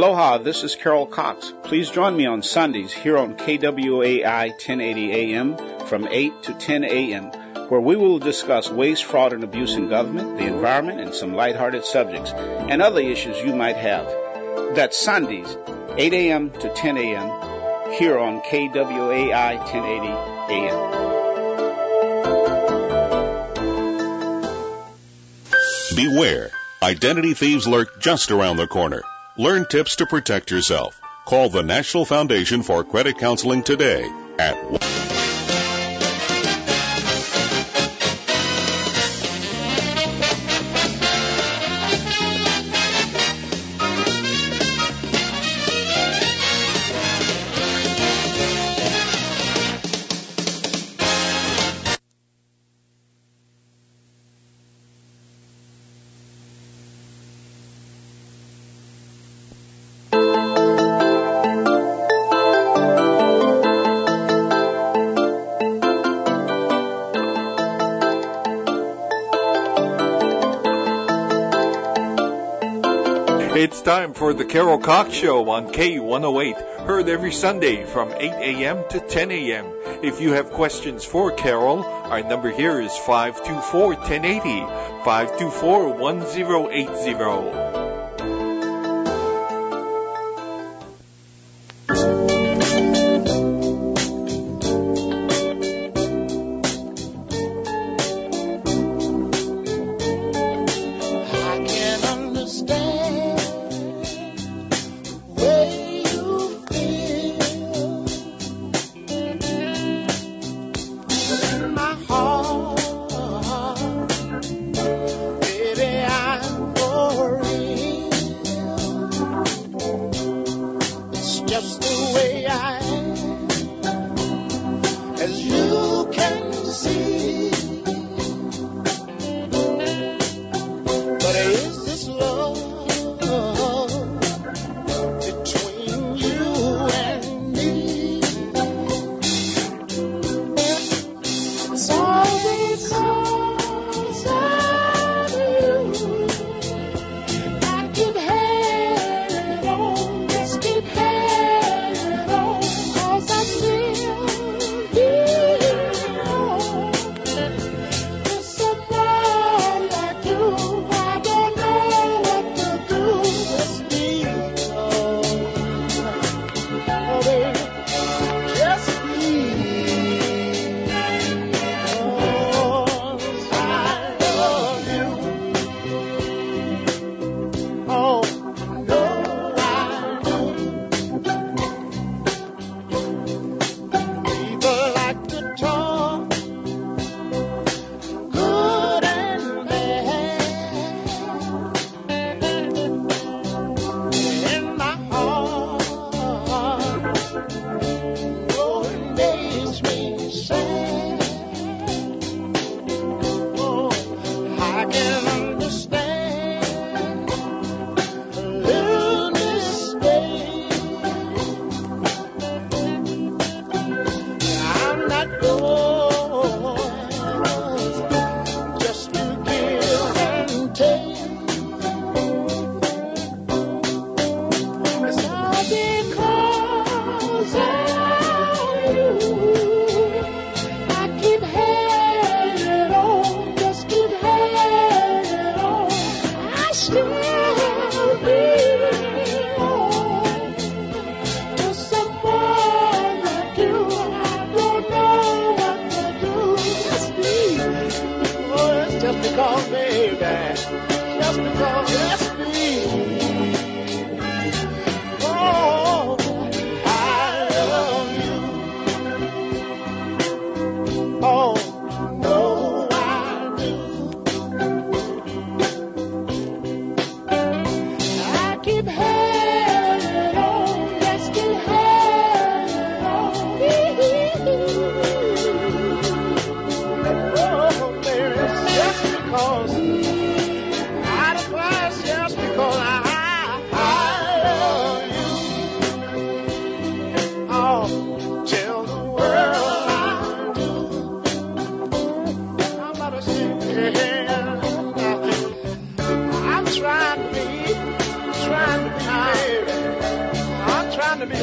Aloha, this is Carol Cox. Please join me on Sundays here on KWAI 1080 AM from 8 to 10 a.m., where we will discuss waste, fraud, and abuse in government, the environment, and some lighthearted subjects, and other issues you might have. That's Sundays, 8 a.m. to 10 a.m., here on KWAI 1080 AM. Beware, identity thieves lurk just around the corner. Learn tips to protect yourself. Call the National Foundation for Credit Counseling today at It's time for the Carol Cox Show on K108, heard every Sunday from 8 a.m. to 10 a.m. If you have questions for Carol, our number here is 524-1080, 524-1080.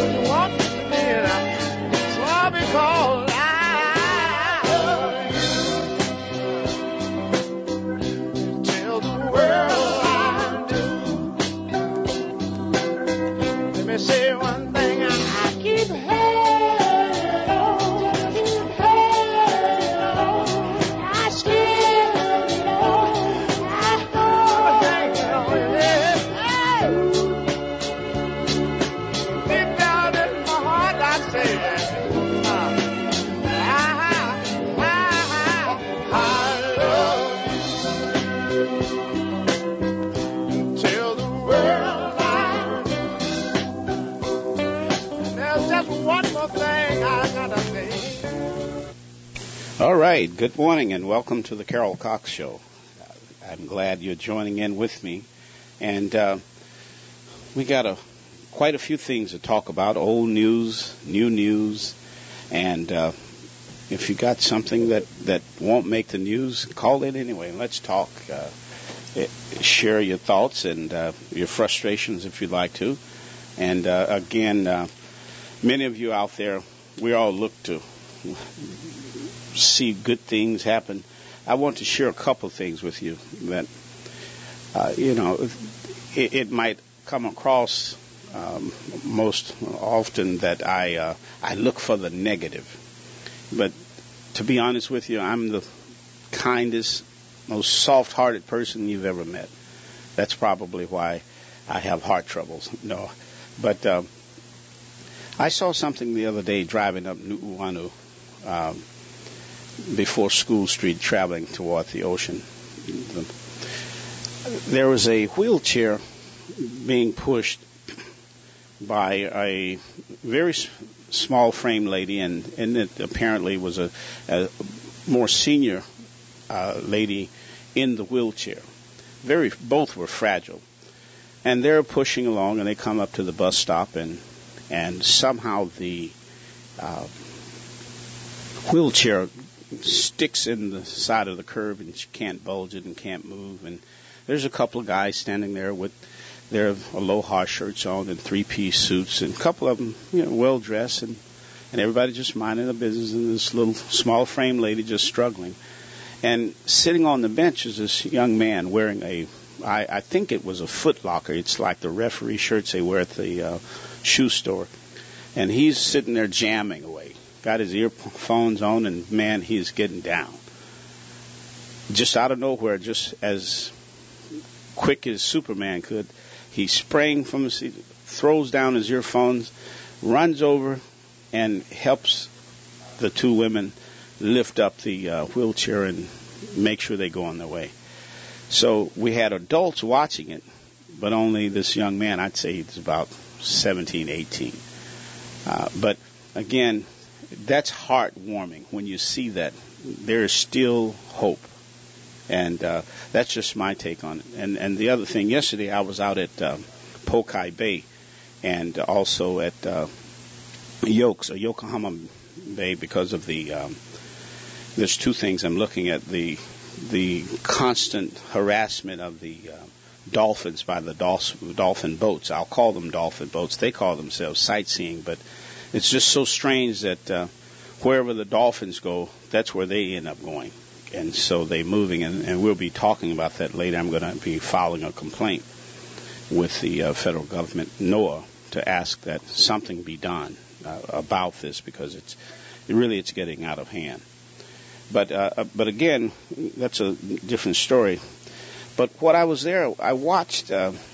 All right, good morning and welcome to the Carol Cox Show. I'm glad you're joining in with me. And we got quite a few things to talk about, old news, new news. And if you got something that won't make the news, call in anyway. Let's talk. Share your thoughts and your frustrations if you'd like to. And again, many of you out there, we all look to see good things happen. I want to share a couple of things with you that, it might come across most often that I look for the negative. But to be honest with you, I'm the kindest, most soft-hearted person you've ever met. That's probably why I have heart troubles. No, but I saw something the other day driving up Nu'uanu before School Street, traveling toward the ocean. There was a wheelchair being pushed by a very small frame lady, and it apparently was a more senior lady in the wheelchair. Both were fragile. And they're pushing along, and they come up to the bus stop, and somehow the wheelchair sticks in the side of the curb, and she can't bulge it and can't move. And there's a couple of guys standing there with their aloha shirts on and three-piece suits, and a couple of them, well dressed, and everybody just minding their business, and this little small frame lady just struggling. And sitting on the bench is this young man wearing I think it was a Foot Locker. It's like the referee shirts they wear at the shoe store. And he's sitting there jamming away. Got his earphones on, and man, he's getting down. Just out of nowhere, just as quick as Superman could, he sprang from his seat, throws down his earphones, runs over, and helps the two women lift up the wheelchair and make sure they go on their way. So we had adults watching it, but only this young man, I'd say he's about 17, 18. But again, that's heartwarming when you see that there is still hope. And that's just my take on it. And the other thing, yesterday I was out at Pokai Bay and also at Yokohama Bay because of there's two things I'm looking at. The constant harassment of the dolphins by the dolphin boats. I'll call them dolphin boats. They call themselves sightseeing, but it's just so strange that wherever the dolphins go, that's where they end up going. And so they're moving, and we'll be talking about that later. I'm going to be filing a complaint with the federal government, NOAA, to ask that something be done about this because it's getting out of hand. But again, that's a different story. But when I was there, I watched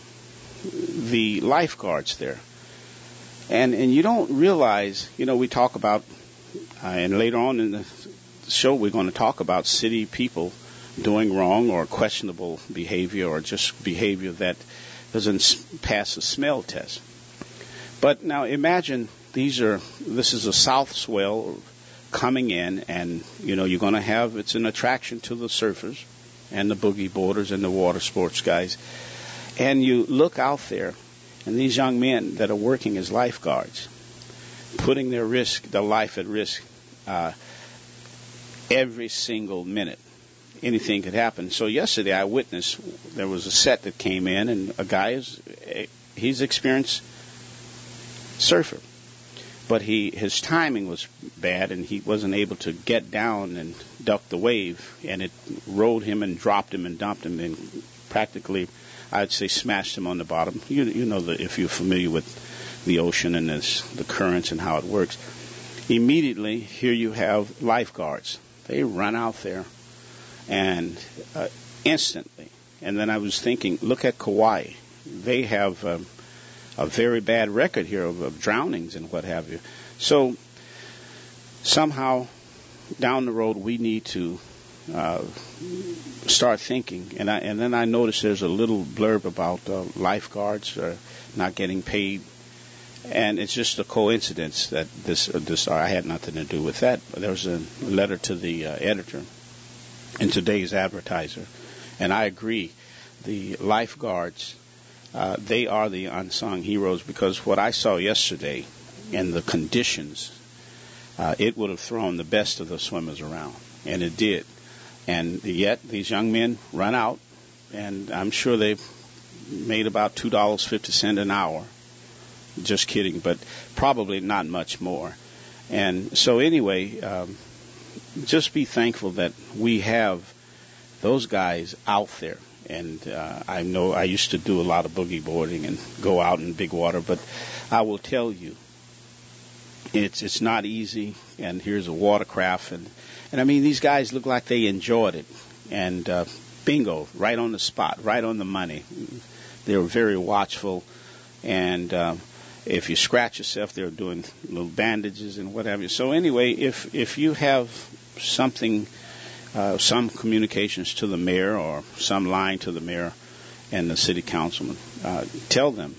the lifeguards there. And you don't realize, we talk about, and later on in the show we're going to talk about city people doing wrong or questionable behavior or just behavior that doesn't pass a smell test. But now imagine this is a south swell coming in, and you're going to have, it's an attraction to the surfers and the boogie boarders and the water sports guys. And you look out there, and these young men that are working as lifeguards, putting their life at risk every single minute. Anything could happen. So yesterday I witnessed, there was a set that came in, and a guy he's experienced surfer. but his timing was bad, and he wasn't able to get down and duck the wave, and it rolled him and dropped him and dumped him, and practically, I'd say, smashed him on the bottom. You know, if you're familiar with the ocean and the currents and how it works. Immediately, here you have lifeguards. They run out there, and instantly. And then I was thinking, look at Kauai. They have a very bad record here of drownings and what have you. So somehow down the road we need to start thinking. And then I noticed there's a little blurb about lifeguards not getting paid. And it's just a coincidence that this I had nothing to do with that. There was a letter to the editor in today's Advertiser, and I agree. The lifeguards, they are the unsung heroes, because what I saw yesterday and the conditions, it would have thrown the best of the swimmers around, and it did. And yet these young men run out, and I'm sure they've made about $2.50 an hour. Just kidding, but probably not much more. And so anyway, just be thankful that we have those guys out there. And I know I used to do a lot of boogie boarding and go out in big water, but I will tell you, it's not easy. And here's a watercraft, and I mean, these guys look like they enjoyed it. And bingo, right on the spot, right on the money. They were very watchful, and if you scratch yourself, they're doing little bandages and what have you. So anyway, if you have something, some communications to the mayor or some line to the mayor and the city councilman, tell them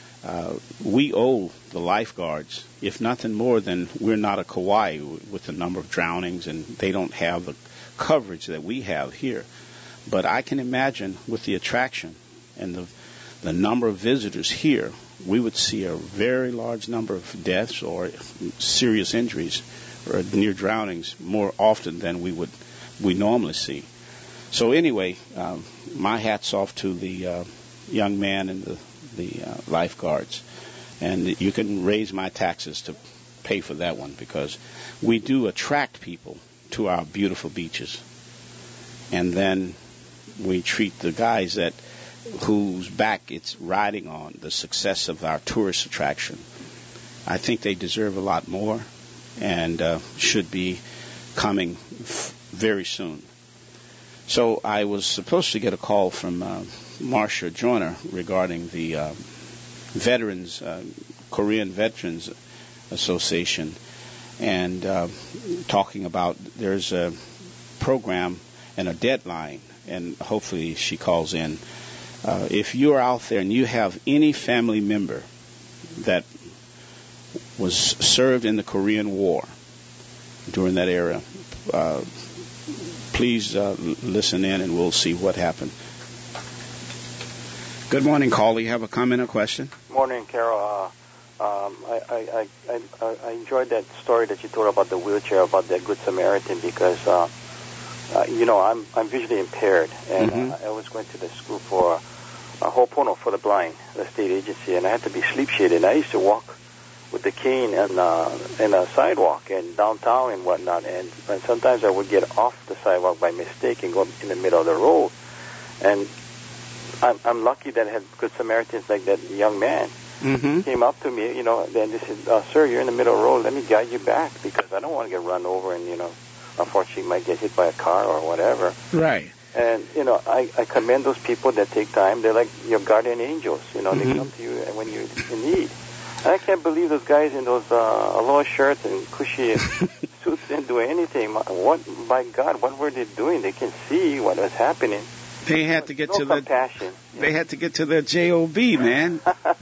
we owe the lifeguards, if nothing more than we're not a Kauai with the number of drownings, and they don't have the coverage that we have here. But I can imagine with the attraction and the number of visitors here, we would see a very large number of deaths or serious injuries or near drownings more often than we normally see. So anyway, my hat's off to the young man and the lifeguards, and you can raise my taxes to pay for that one, because we do attract people to our beautiful beaches, and then we treat the guys whose back it's riding on, the success of our tourist attraction. I think they deserve a lot more and should be coming very soon. So I was supposed to get a call from Marcia Joyner regarding the Korean Veterans Association, and talking about there's a program and a deadline, and hopefully she calls in. If you're out there and you have any family member that was served in the Korean War during that era, please listen in and we'll see what happened. Good morning, Carl. You have a comment or question? Morning, Carol. I enjoyed that story that you told about the wheelchair, about that Good Samaritan, because I'm visually impaired, and I was going to the school for Ho'opono for the blind, the state agency, and I had to be sleep shaded. I used to walk with the cane and in a sidewalk and downtown and whatnot, and sometimes I would get off the sidewalk by mistake and go in the middle of the road. And I'm lucky that I had Good Samaritans like that young man. Came up to me, then they said, "Sir, you're in the middle of the road. Let me guide you back, because I don't want to get run over and, unfortunately might get hit by a car or whatever." Right. And, I commend those people that take time. They're like your guardian angels. They come to you when you're in need. And I can't believe those guys in those aloha shirts and cushy suits didn't do anything. By God, what were they doing? They can see what was happening. They had to get to compassion. They had to get to their job, man.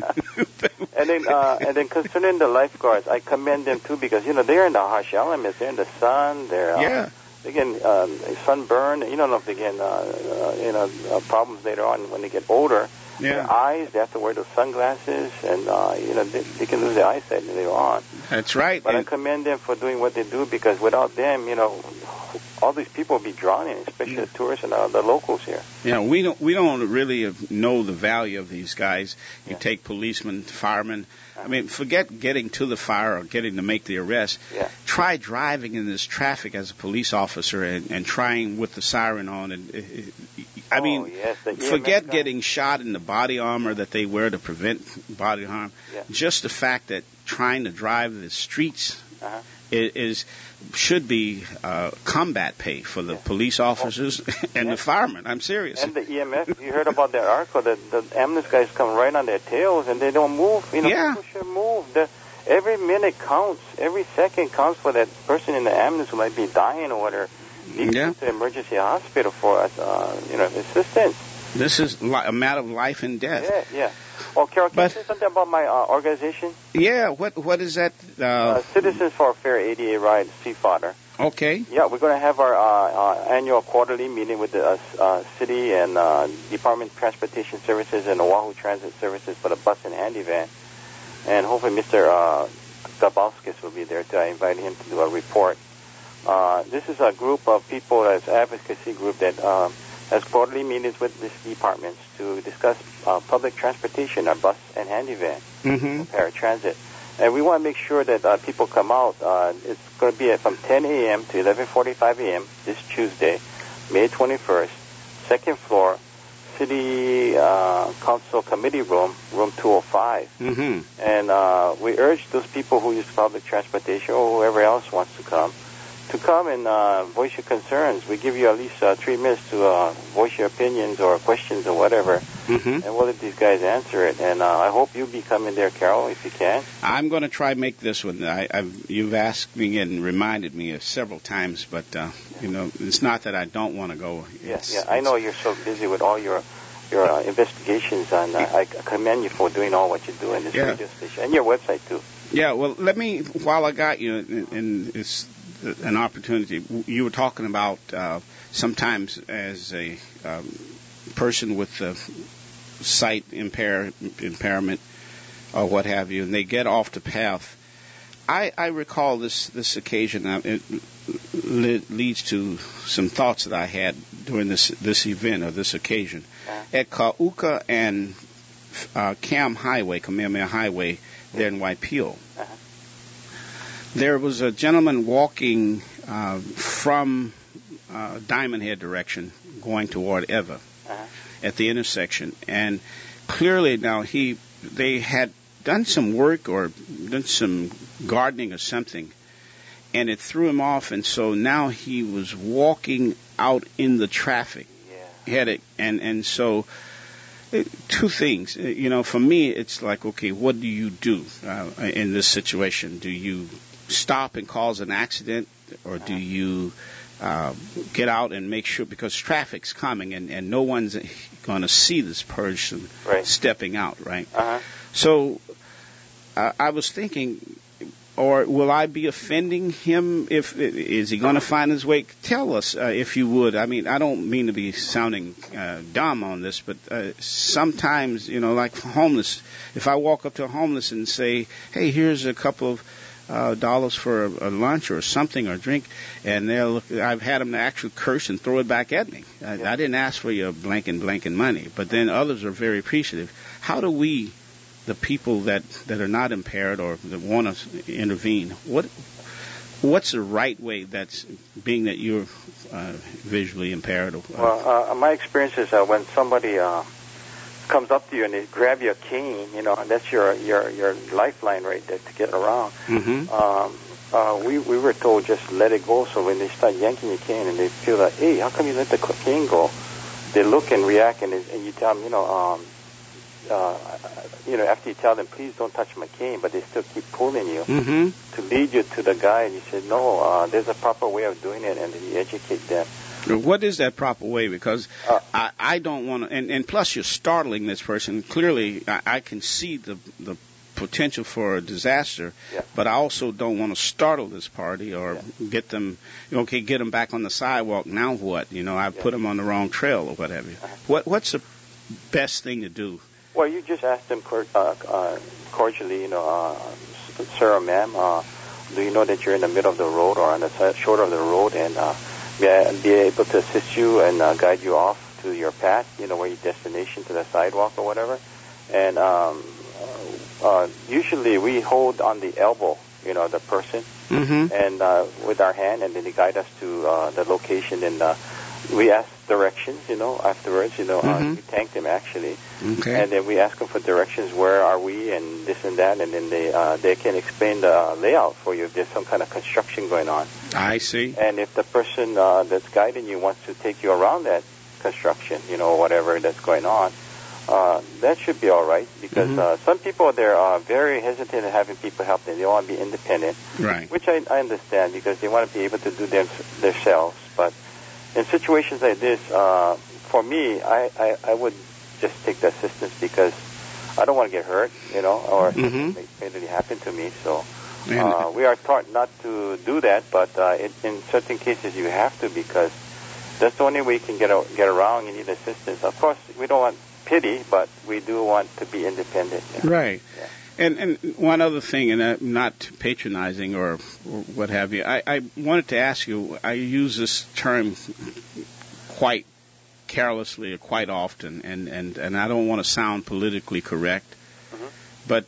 And then concerning the lifeguards, I commend them too, because they're in the harsh elements. They're in the sun. They're they get sunburn. You don't know if they get problems later on when they get older. Yeah. Their eyes, they have to wear those sunglasses, and they can lose their eyesight later on. That's right. But I commend them for doing what they do, because without them, all these people will be drowning, especially the tourists and the locals here. Yeah, we don't really know the value of these guys. You take policemen, firemen. I mean, forget getting to the fire or getting to make the arrest. Yeah. Try driving in this traffic as a police officer and trying with the siren on. And I mean, forget getting shot in the body armor that they wear to prevent body harm. Yeah. Just the fact that trying to drive the streets should be combat pay for the police officers and the firemen. I'm serious. And the EMF, you heard about that article, that the ambulance guys come right on their tails and they don't move. People should move. Every minute counts. Every second counts for that person in the ambulance who might be dying or whatever. You go to the emergency hospital for assistance. This is a matter of life and death. Yeah. Oh, Carol, can you say something about my organization? Yeah, what is that? Citizens for a Fair ADA Ride, CFOTR. Okay. Yeah, we're going to have our annual quarterly meeting with the city and Department of Transportation Services and Oahu Transit Services for the bus and handy van. And hopefully Mr. Gabalskis will be there to invite him to do a report. This is a group of people, as advocacy group that has quarterly meetings with these departments to discuss public transportation, our bus and handy van, paratransit. And we want to make sure that people come out. It's going to be from 10 a.m. to 11:45 a.m. this Tuesday, May 21st, second floor, City Council Committee Room 205. And we urge those people who use public transportation or whoever else wants to come and voice your concerns. We give you at least 3 minutes to voice your opinions or questions or whatever, and we'll let these guys answer it. And I hope you'll be coming there, Carol, if you can. I'm going to try to make this one. You've asked me and reminded me several times, but it's not that I don't want to go. I know you're so busy with all your investigations, and I commend you for doing all what you do in this radio station and your website too. Yeah, well, while I got you, and it's an opportunity, you were talking about sometimes as a person with sight impairment or what have you, and they get off the path. I recall this occasion. It leads to some thoughts that I had during this event or this occasion. At Ka'uka and Kamehameha Highway, there in Waipio. There was a gentleman walking from Diamond Head direction, going toward Eva, at the intersection, and clearly now they had done some work or done some gardening or something, and it threw him off, and so now he was walking out in the traffic. And so two things. For me, it's like, okay, what do you do in this situation? Do you stop and cause an accident, or do you get out and make sure, because traffic's coming and no one's going to see this person stepping out, right? So I was thinking, or will I be offending him? Is he going to find his way? Tell us, if you would. I mean, I don't mean to be sounding dumb on this, but sometimes, like homeless, if I walk up to a homeless and say, hey, here's a couple of dollars for a lunch or something or a drink, and I've had them actually curse and throw it back at me. I didn't ask for your blanking money, but then others are very appreciative. How do we, the people that are not impaired or that want to intervene, what's the right way, that's being that you're visually impaired? Well, my experience is when somebody comes up to you and they grab your cane, and that's your lifeline right there to get around. We were told just let it go. So when they start yanking your cane and they feel like, hey, how come you let the cane go? They look and react, and you tell them, after you tell them, please don't touch my cane, but they still keep pulling you to lead you to the guy, and you say, no, there's a proper way of doing it, and then you educate them. What is that proper way? Because I don't want to, and plus you're startling this person. Clearly, I can see the potential for a disaster, but I also don't want to startle this party or get them, get them back on the sidewalk. Now what? I put them on the wrong trail or what have you. What's the best thing to do? Well, you just ask them cordially, sir or ma'am, do you know that you're in the middle of the road or on the shoulder of the road, and be able to assist you and guide you off to your path, where your destination, to the sidewalk or whatever. And usually we hold on the elbow, the person, and with our hand, and then they guide us to the location, and we ask directions, afterwards, we thank them actually. Okay. And then we ask them for directions, where are we, and this and that, and then they can explain the layout for you if there's some kind of construction going on. I see. And if the person that's guiding you wants to take you around that construction, whatever that's going on, that should be all right, because some people there are very hesitant at having people help them. They want to be independent, right? Which I understand, because they want to be able to do them themselves. But in situations like this, for me, I would just take the assistance, because I don't want to get hurt, or something may really happen to me. So we are taught not to do that, but in certain cases you have to, because that's the only way you can get around. You need assistance. Of course, we don't want pity, but we do want to be independent. Yeah. Right. Yeah. And one other thing, and I'm not patronizing or what have you, I wanted to ask you, I use this term quite carelessly or quite often, and I don't want to sound politically correct, but,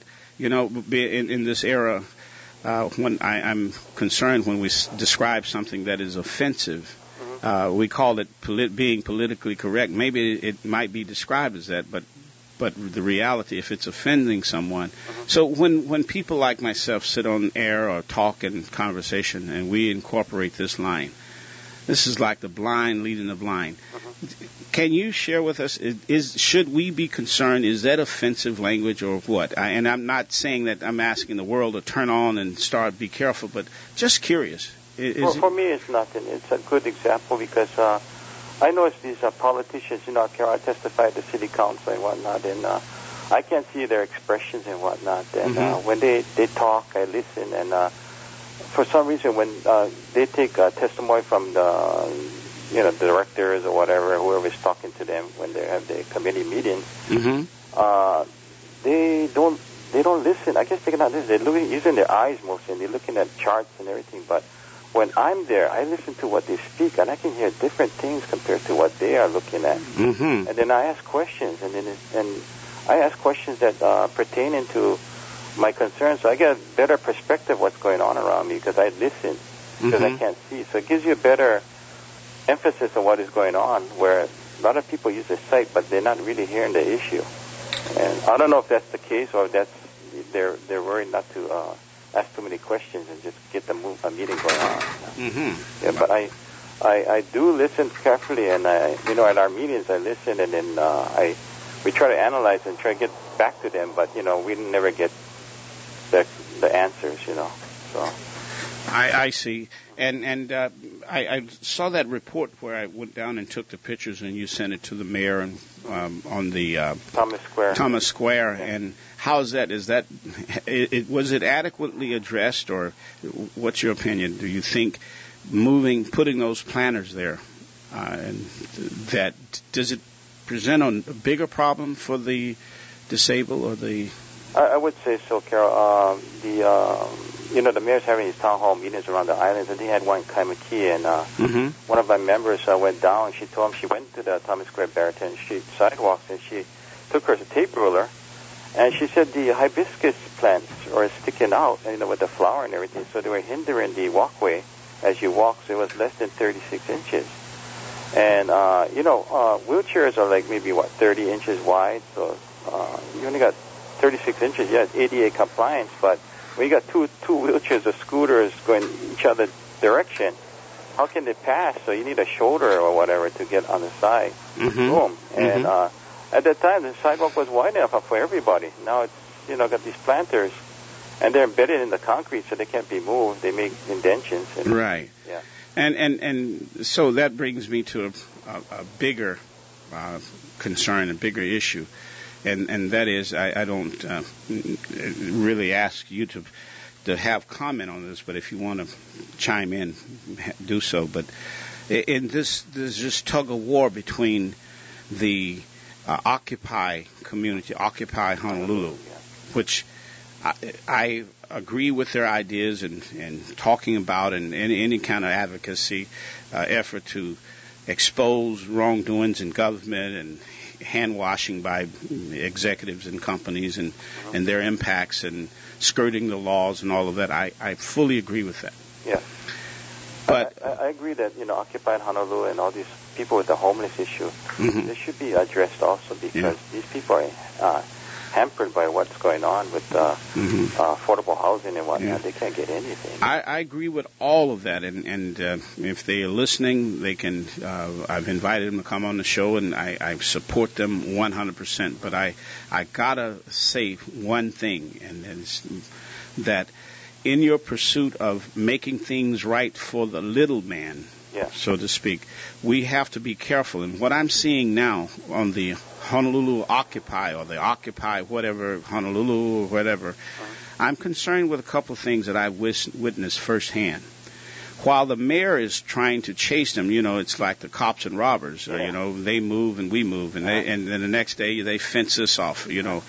in this era, when I'm concerned when we describe something that is offensive, we call it being politically correct. Maybe it might be described as that, but the reality, if it's offending someone. So when people like myself sit on air or talk in conversation, and we incorporate this line, this is like the blind leading the blind. Can you share with us, should we be concerned, is that offensive language or what? And I'm not saying that I'm asking the world to turn on and start, be careful, but just curious. For me, it's nothing. It's a good example, because I know it's these politicians, I testify at the city council and whatnot, and I can see their expressions and whatnot. And when they talk, I listen, and for some reason, when they take testimony from the directors or whatever, whoever's talking to them when they have their committee meetings, they don't listen. I guess they cannot listen. They're using their eyes mostly, and they're looking at charts and everything, but when I'm there, I listen to what they speak, and I can hear different things compared to what they are looking at. And then I ask questions, and I ask questions that pertain into my concerns, so I get a better perspective of what's going on around me, because I listen, because I can't see. So it gives you a better emphasis on what is going on, where a lot of people use the sight, but they're not really hearing the issue. And I don't know if that's the case, or if they're worried not to ask too many questions and just get a meeting going on. Yeah, but I do listen carefully, and at our meetings I listen, and then we try to analyze and try to get back to them, but we never get the answers, So I see, and I saw that report where I went down and took the pictures, and you sent it to the mayor and on the Thomas Square, yeah. And how's that? Was it adequately addressed, or what's your opinion? Do you think putting those planters there, and that does it present a bigger problem for the disabled or the? I would say so, Carol. The mayor's having his town hall meetings around the islands, and he had one in Kaimuki, and one of my members went down. She told him she went to the Thomas Square Barrington Street sidewalks, and she took her tape ruler, and she said the hibiscus plants are sticking out, with the flower and everything, so they were hindering the walkway as you walk, so it was less than 36 inches. And, wheelchairs are like maybe, 30 inches wide, so you only got 36 inches, yeah, it's ADA compliance, but when you got two wheelchairs or scooters going each other direction, how can they pass? So you need a shoulder or whatever to get on the side. Boom. And at that time, the sidewalk was wide enough for everybody. Now it's, got these planters, and they're embedded in the concrete, so they can't be moved. They make indentions. Right. Yeah. And so that brings me to a bigger concern, a bigger issue. And that is, I don't really ask you to have comment on this, but if you want to chime in, do so. But in there's this tug of war between the Occupy community, Occupy Honolulu, which I agree with their ideas and talking about and any kind of advocacy effort to expose wrongdoings in government and hand washing by executives and companies and their impacts and skirting the laws and all of that. I fully agree with that. Yeah. But I agree that, Occupy Honolulu and all these people with the homeless issue, they should be addressed also because these people are hampered by what's going on with affordable housing and whatnot. Yeah. They can't get anything. I agree with all of that, and if they are listening, they can. I've invited them to come on the show, and I support them 100%. But I gotta say one thing, and it's that in your pursuit of making things right for the little man, so to speak, we have to be careful. And what I'm seeing now on the Honolulu Occupy or the Occupy whatever, Honolulu or whatever, I'm concerned with a couple of things that I've witnessed firsthand. While the mayor is trying to chase them, it's like the cops and robbers. They move and we move, and then the next day they fence us off.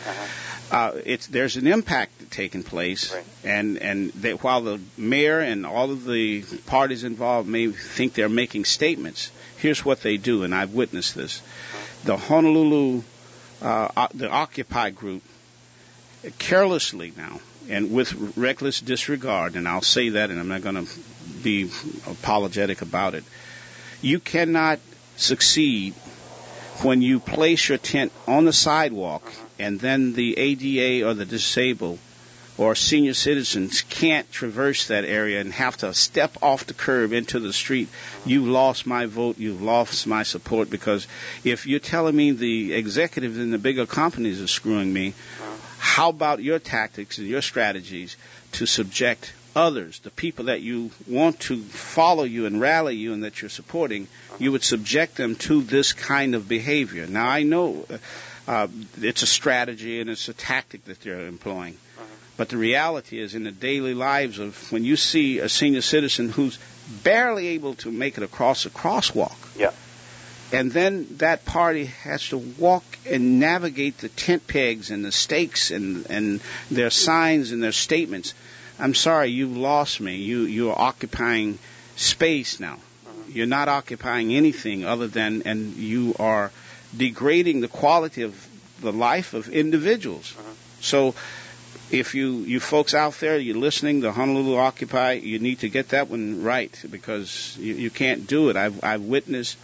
There's an impact taking place, and while the mayor and all of the parties involved may think they're making statements, here's what they do, and I've witnessed this. The Honolulu, the Occupy group, carelessly now, and with reckless disregard, and I'll say that, and I'm not going to be apologetic about it, you cannot succeed when you place your tent on the sidewalk and then the ADA or the disabled or senior citizens can't traverse that area and have to step off the curb into the street. You've lost my vote. You've lost my support, because if you're telling me the executives in the bigger companies are screwing me, how about your tactics and your strategies to subject others, the people that you want to follow you and rally you and that you're supporting, you would subject them to this kind of behavior. Now, I know it's a strategy and it's a tactic that they're employing. But the reality is, in the daily lives of when you see a senior citizen who's barely able to make it across a crosswalk, and then that party has to walk and navigate the tent pegs and the stakes and their signs and their statements, I'm sorry, you've lost me. You're occupying space now. You're not occupying anything other than, and you are degrading the quality of the life of individuals. So if you folks out there, you're listening, the Honolulu Occupy, you need to get that one right, because you can't do it. I've witnessed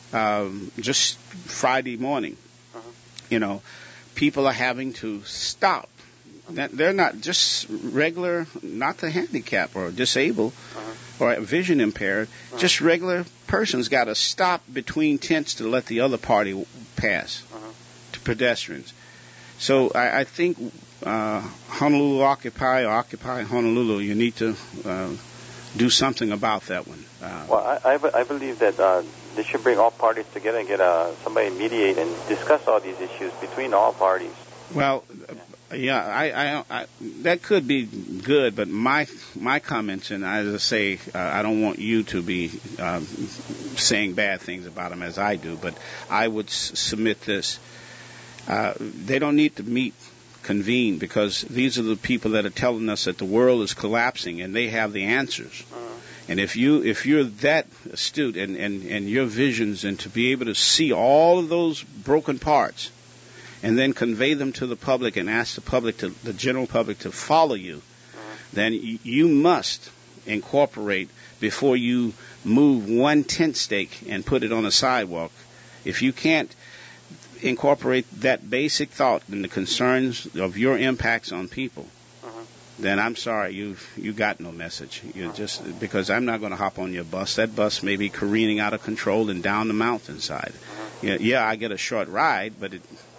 just Friday morning, people are having to stop. They're not just regular, not the handicapped or disabled or vision impaired, just regular persons got to stop between tents to let the other party pass, to pedestrians. So I think Honolulu Occupy or Occupy Honolulu, you need to do something about that one. Well, I believe that they should bring all parties together and get somebody mediate and discuss all these issues between all parties. Well, I that could be good, but my comments, and as I say, I don't want you to be saying bad things about them as I do, but I would submit this. They don't need to convene, because these are the people that are telling us that the world is collapsing, and they have the answers. And if you're that astute and your visions, and to be able to see all of those broken parts, and then convey them to the public and ask the general public to follow you, then you must incorporate, before you move one tent stake and put it on a sidewalk. If you can't incorporate that basic thought and the concerns of your impacts on people, then I'm sorry, you got no message. You just, because I'm not going to hop on your bus. That bus may be careening out of control and down the mountainside. Yeah, I get a short ride, but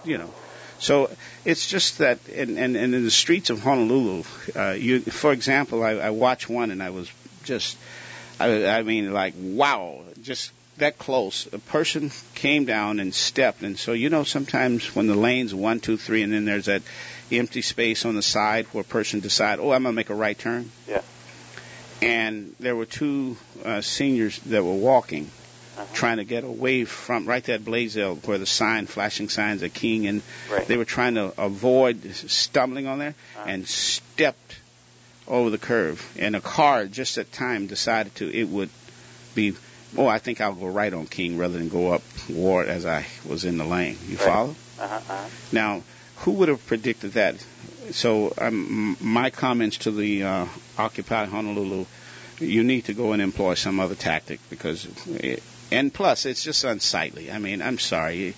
So it's just that, and in the streets of Honolulu, for example, I watched one and I was just, I mean, like, wow, just that close. A person came down and stepped, and so sometimes when the lane's 1, 2, 3, and then there's that empty space on the side where a person decides, I'm gonna make a right turn. Yeah. And there were two seniors that were walking. trying to get away from right there at Blaisdell where the flashing signs are king, and they were trying to avoid stumbling on there and stepped over the curve. And a car just at time decided it would be, I think I'll go right on King rather than go up Ward as I was in the lane. You follow? Now, who would have predicted that? So my comments to the Occupy Honolulu, you need to go and employ some other tactic because, and plus, it's just unsightly. I mean, I'm sorry.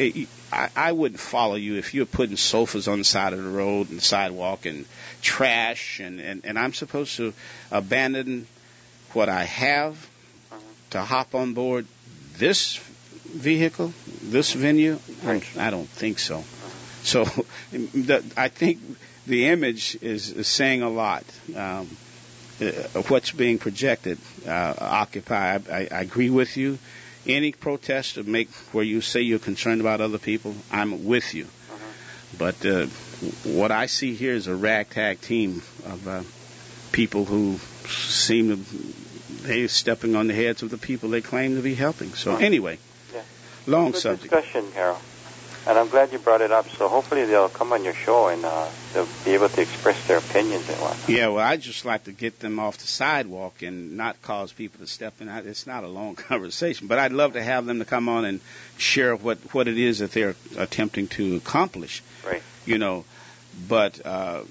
I wouldn't follow you if you're putting sofas on the side of the road and the sidewalk and trash, and I'm supposed to abandon what I have to hop on board this vehicle, this venue? I don't think so. So I think the image is saying a lot. What's being projected, Occupy, I agree with you. Any protest to make where you say you're concerned about other people, I'm with you. But what I see here is a ragtag team of people who seem to they're stepping on the heads of the people they claim to be helping. So anyway, long good subject. Discussion, Carol. And I'm glad you brought it up. So hopefully they'll come on your show and they'll be able to express their opinions and whatnot. Yeah, well, I'd just like to get them off the sidewalk and not cause people to step in. It's not a long conversation, but I'd love to have them to come on and share what it is that they're attempting to accomplish. Right. But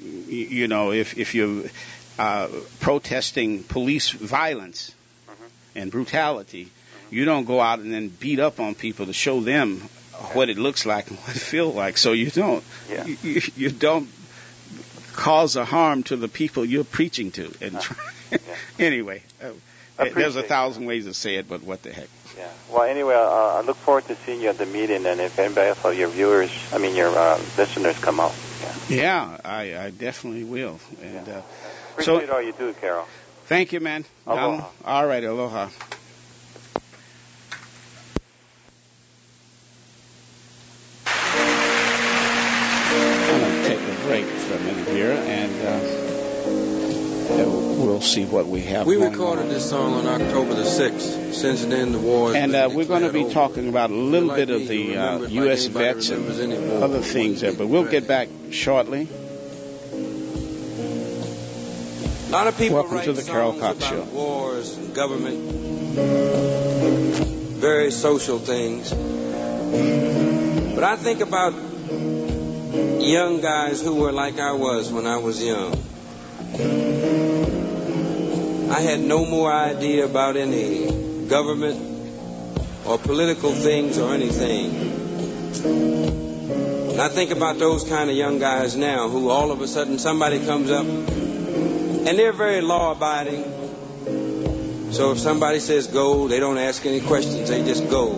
if you're protesting police violence and brutality, you don't go out and then beat up on people to show them what it looks like and what it feels like. So you don't you don't cause a harm to the people you're preaching to. And anyway, there's 1,000 ways to say it, but what the heck. Yeah. Well, anyway, I look forward to seeing you at the meeting, and if anybody else, your listeners come out. Yeah, I definitely will. And appreciate all you do, Carol. Thank you, man. Aloha. All right, aloha. Break for a minute here, and we'll see what we have. We recorded this song on October the 6th. Since then, the war. And we're going to be talking about a little bit of the U.S. vets and other things there, but we'll get back shortly. A lot of people Welcome to the Carol Cox Show. Wars, and government, very social things. But I think about young guys who were like I was when I was young. I had no more idea about any government or political things or anything. And I think about those kind of young guys now who all of a sudden somebody comes up and they're very law-abiding. So if somebody says go, they don't ask any questions, they just go.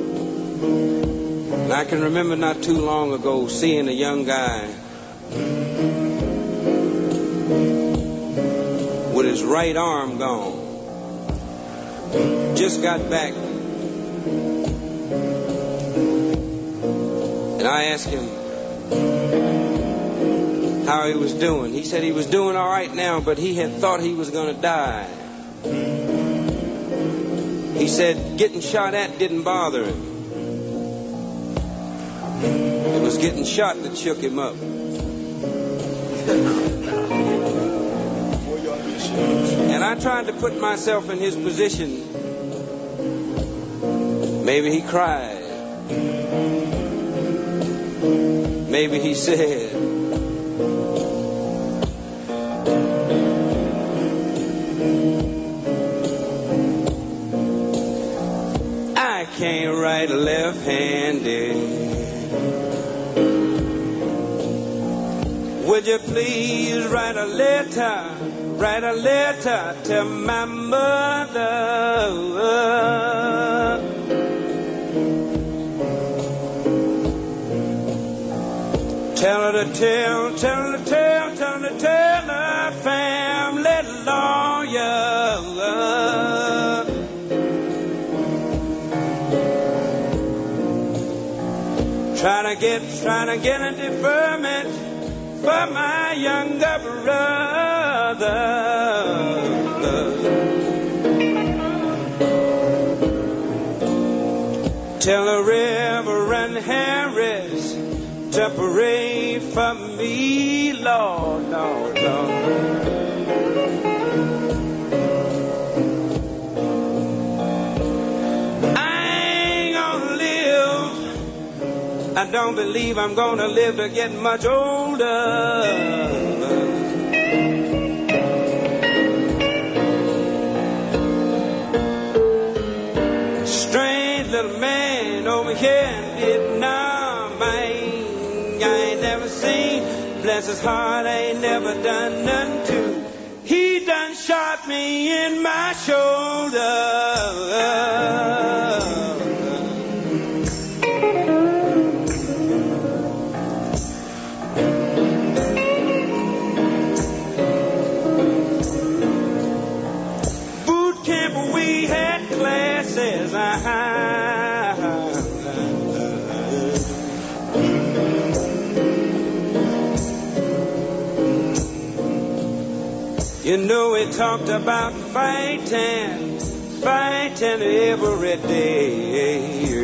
And I can remember not too long ago seeing a young guy with his right arm gone. Just got back. And I asked him how he was doing. He said he was doing all right now, but he had thought he was going to die. He said getting shot at didn't bother him. It was getting shot that shook him up. And I tried to put myself in his position. Maybe he cried. Maybe he said, I can't write left-handed. Would you please write a letter to my mother? Tell her to tell her family lawyer. Trying to get a deferment for my younger brother. Tell the Reverend Harris to pray for me, Lord, Lord, Lord. I don't believe I'm gonna live to get much older. Strange little man over here in Vietnam, I ain't never seen. Bless his heart, I ain't never done nothing to. He done shot me in my shoulder. We had classes, You know, we talked about fighting every day.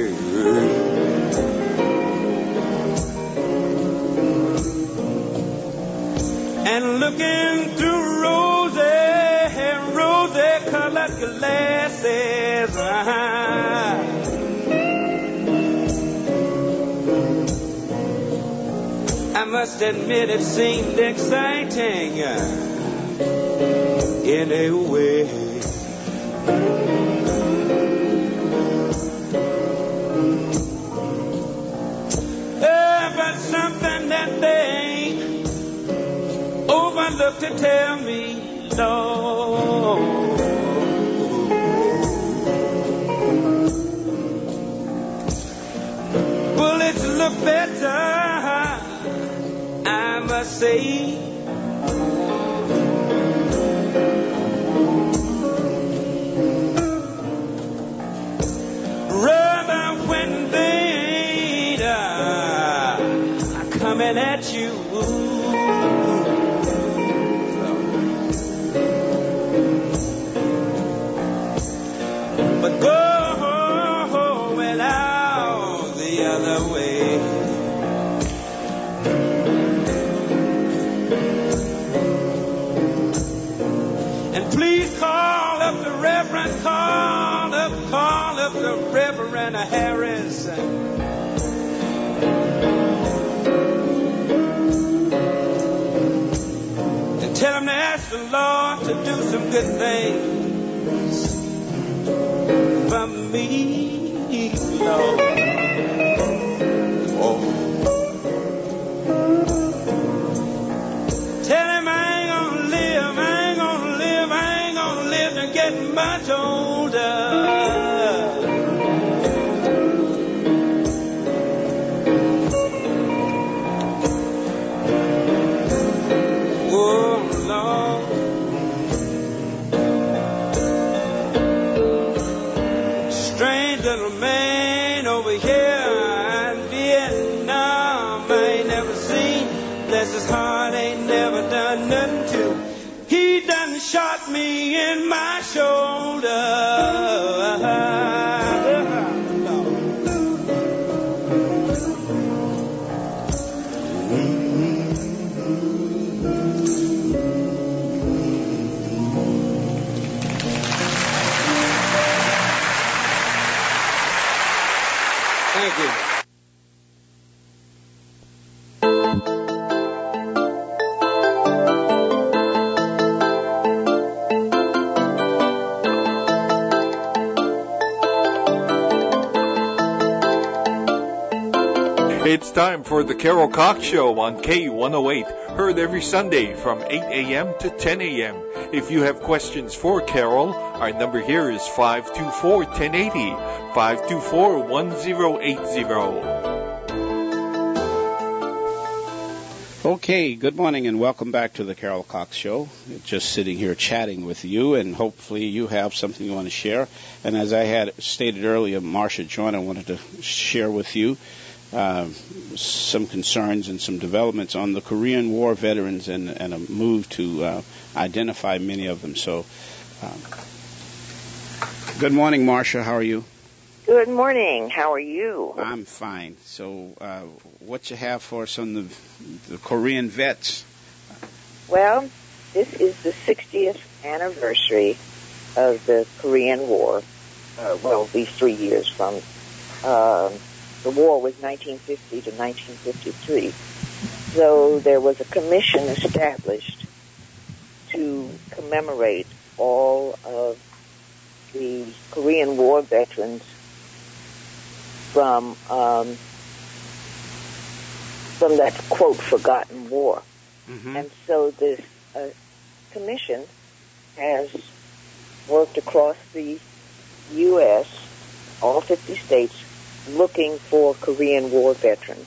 And looking through rosy-colored glasses, I must admit it seemed exciting in a way. But something that they overlooked to tell me, no. Bullets look better, I must say. Rather when they are coming at you. But go without the other way. And please call up the Reverend, call up the Reverend Harris. And tell him to ask the Lord to do some good things for me, Lord. Oh. Tell him I ain't gonna live to get much older. Oh, Lord. Strange little man over here in Vietnam, I ain't never seen. Bless his heart, ain't never done nothing to. He done shot me in my shoulder. Thank you. It's time for the Carol Cox Show on K108, heard every Sunday from 8 a.m. to 10 a.m. If you have questions for Carol, our number here is 524-1080, 524-1080. Okay, good morning and welcome back to the Carol Cox Show. Just sitting here chatting with you, and hopefully you have something you want to share. And as I had stated earlier, Marcia Joyner wanted to share with you some concerns and some developments on the Korean War veterans and a move to identify many of them. So, good morning, Marcia. How are you? Good Good morning. How are you? I'm fine. So, what you have for us on the Korean vets? Well, this is the 60th anniversary of the Korean War. These 3 years from the war was 1950 to 1953. So there was a commission established to commemorate all of the Korean War veterans from that, quote, forgotten war. Mm-hmm. And so this commission has worked across the U.S., all 50 states, looking for Korean War veterans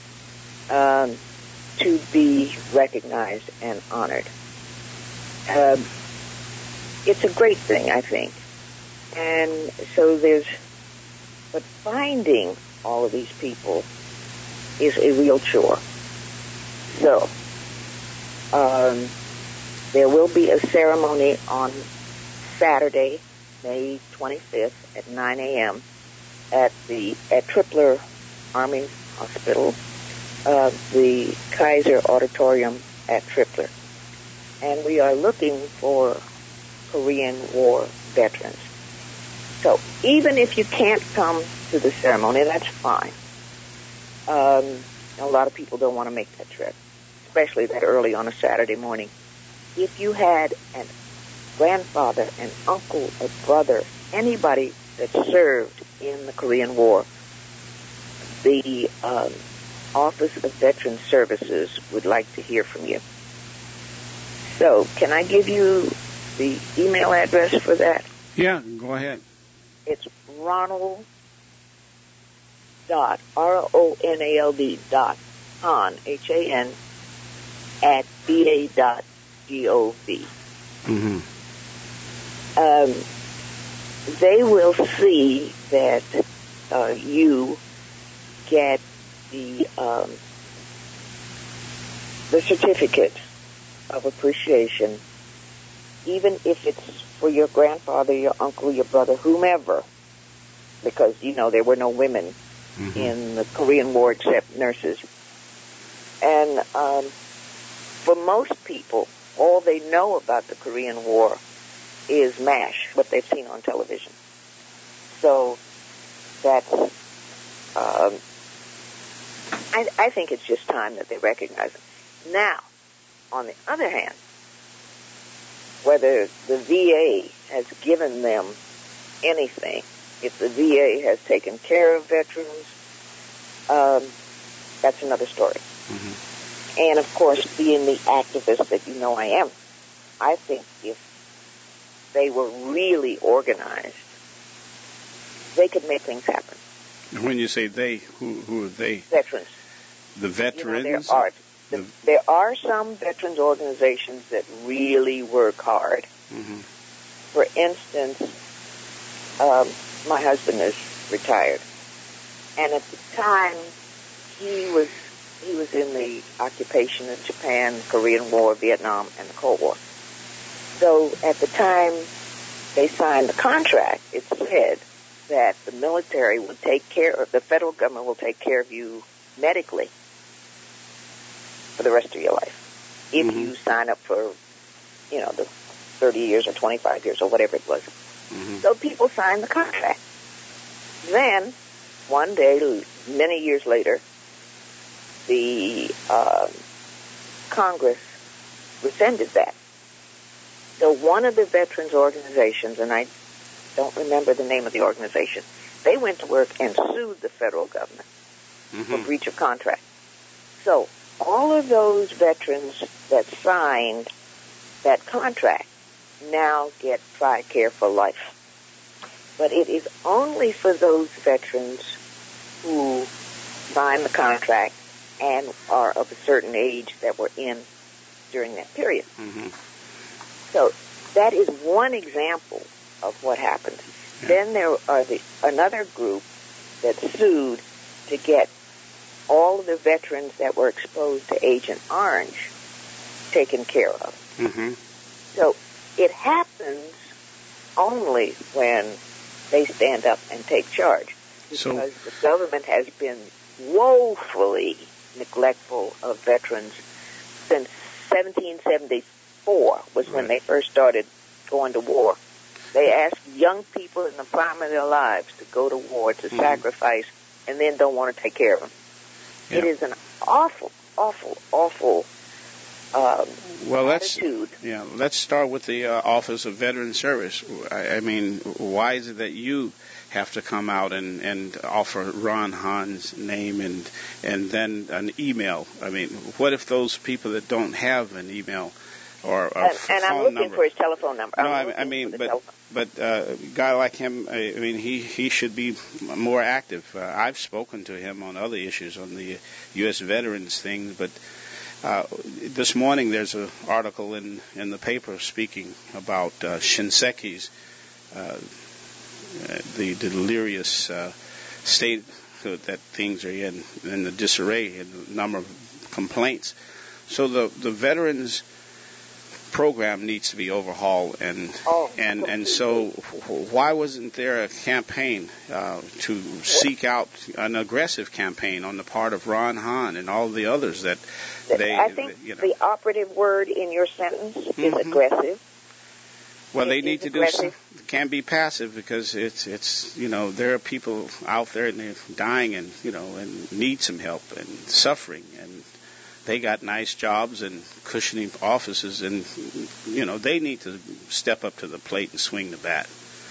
to be recognized and honored. It's a great thing, I think. And so but finding all of these people is a real chore. So, there will be a ceremony on Saturday, May 25th at 9 a.m. at Tripler Army Hospital, the Kaiser Auditorium at Tripler. And we are looking for Korean War veterans. So even if you can't come to the ceremony, that's fine. A lot of people don't want to make that trip, especially that early on a Saturday morning. If you had a grandfather, an uncle, a brother, anybody that served in the Korean War, the Office of Veteran Services would like to hear from you. So, can I give you the email address for that? Yeah, go ahead. It's Ronald RONALD Han HAN at BA.gov. Mm-hmm. They will see that you get the certificate of appreciation, even if it's for your grandfather, your uncle, your brother, whomever, because, there were no women in the Korean War except nurses. And for most people, all they know about the Korean War is MASH, what they've seen on television. So that's, I think it's just time that they recognize it. Now, on the other hand, whether the VA has given them anything, if the VA has taken care of veterans, that's another story. Mm-hmm. And, of course, being the activist that you know I am, I think if they were really organized, they could make things happen. When you say they, who are they? Veterans. The veterans? There are some veterans organizations that really work hard. Mm-hmm. For instance, my husband is retired, and at the time he was in the occupation of Japan, Korean War, Vietnam, and the Cold War. So at the time they signed the contract, it said that the military would take care of, the federal government will take care of you medically for the rest of your life if you sign up for, the 30 years or 25 years or whatever it was. Mm-hmm. So people signed the contract. Then, one day, many years later, the Congress rescinded that. So one of the veterans organizations, and I don't remember the name of the organization, they went to work and sued the federal government for breach of contract. So all of those veterans that signed that contract now get TRICARE for life. But it is only for those veterans who signed the contract and are of a certain age that were in during that period. Mm-hmm. So that is one example of what happened. Yeah. Then there are another group that sued to get all of the veterans that were exposed to Agent Orange taken care of. Mm-hmm. So it happens only when they stand up and take charge. because the government has been woefully neglectful of veterans since 1774 was when they first started going to war. They ask young people in the prime of their lives to go to war, to sacrifice, and then don't want to take care of them. Yeah. It is an awful, awful, awful attitude. Let's start with the Office of Veteran Service. I mean, why is it that you have to come out and offer Ron Hahn's name and then an email? I mean, what if those people that don't have an email or a phone and I'm looking number? For his telephone number. No, I mean, but a guy like him, I mean, he should be more active. I've spoken to him on other issues on the U.S. veterans things, but this morning there's an article in the paper speaking about Shinseki's the delirious state that things are in the disarray and the number of complaints. So the veterans program needs to be overhauled, and so why wasn't there a campaign to seek out an aggressive campaign on the part of Ron Hahn and all the others that I think the operative word in your sentence is aggressive. Well, they need to do can be passive because it's there are people out there and they're dying and and need some help and suffering, and they got nice jobs and cushiony offices, and they need to step up to the plate and swing the bat.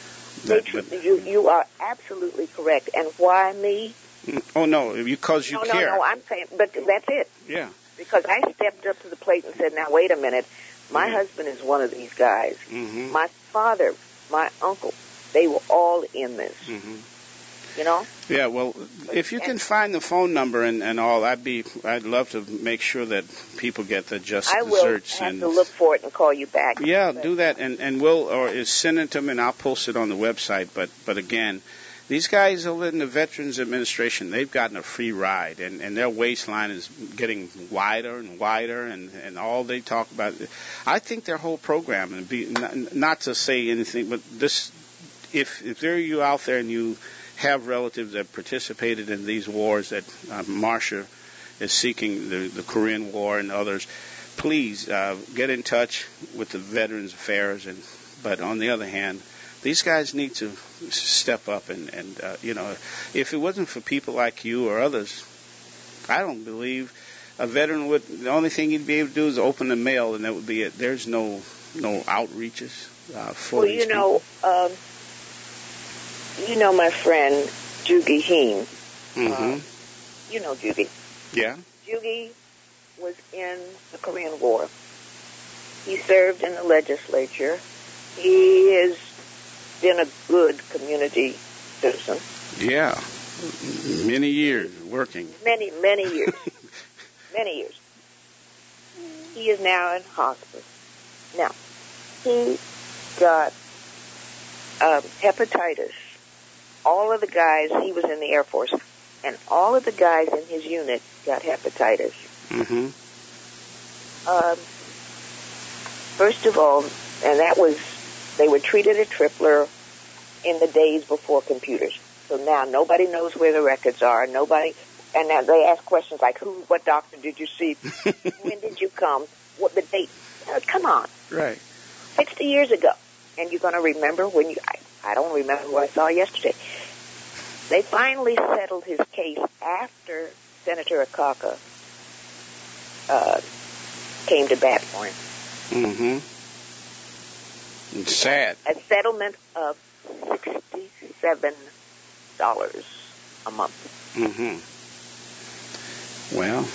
You are absolutely correct. And why me? Oh no, because you care. No, I'm saying, but that's it. Yeah. Because I stepped up to the plate and said, now wait a minute. My husband is one of these guys. Mm-hmm. My father, my uncle, they were all in this. Mm-hmm. Yeah, well, if you can find the phone number and all, I'd love to make sure that people get the just desserts. I will have to look for it and call you back. Yeah, do that, and send it to me, and I'll post it on the website. But again, these guys over in the Veterans Administration, they've gotten a free ride, and their waistline is getting wider and wider, and all they talk about. I think their whole program, and not to say anything, but this, if there are you out there and you have relatives that participated in these wars that Marsha is seeking, the Korean War and others, please get in touch with the Veterans Affairs. But on the other hand, these guys need to step up and if it wasn't for people like you or others, I don't believe a veteran would. The only thing he'd be able to do is open the mail, and that would be it. There's no outreaches for these people. My friend Jugi Heen. Mm-hmm. You know Jugi. Yeah. Jugi was in the Korean War. He served in the legislature. He has been a good community citizen. Yeah. Many years working. Many years. Many years. He is now in hospice. Now, he got hepatitis. All of the guys, he was in the Air Force, and all of the guys in his unit got hepatitis. Mm-hmm. First of all, and they were treated at Tripler in the days before computers. So now nobody knows where the records are. And now they ask questions like, what doctor did you see? When did you come? What the date? Come on. Right. 60 years ago. And you're going to remember when I don't remember who I saw yesterday. They finally settled his case after Senator Akaka came to bat for him. Mm-hmm. It's sad. A settlement of $67 a month. Mm-hmm. Well.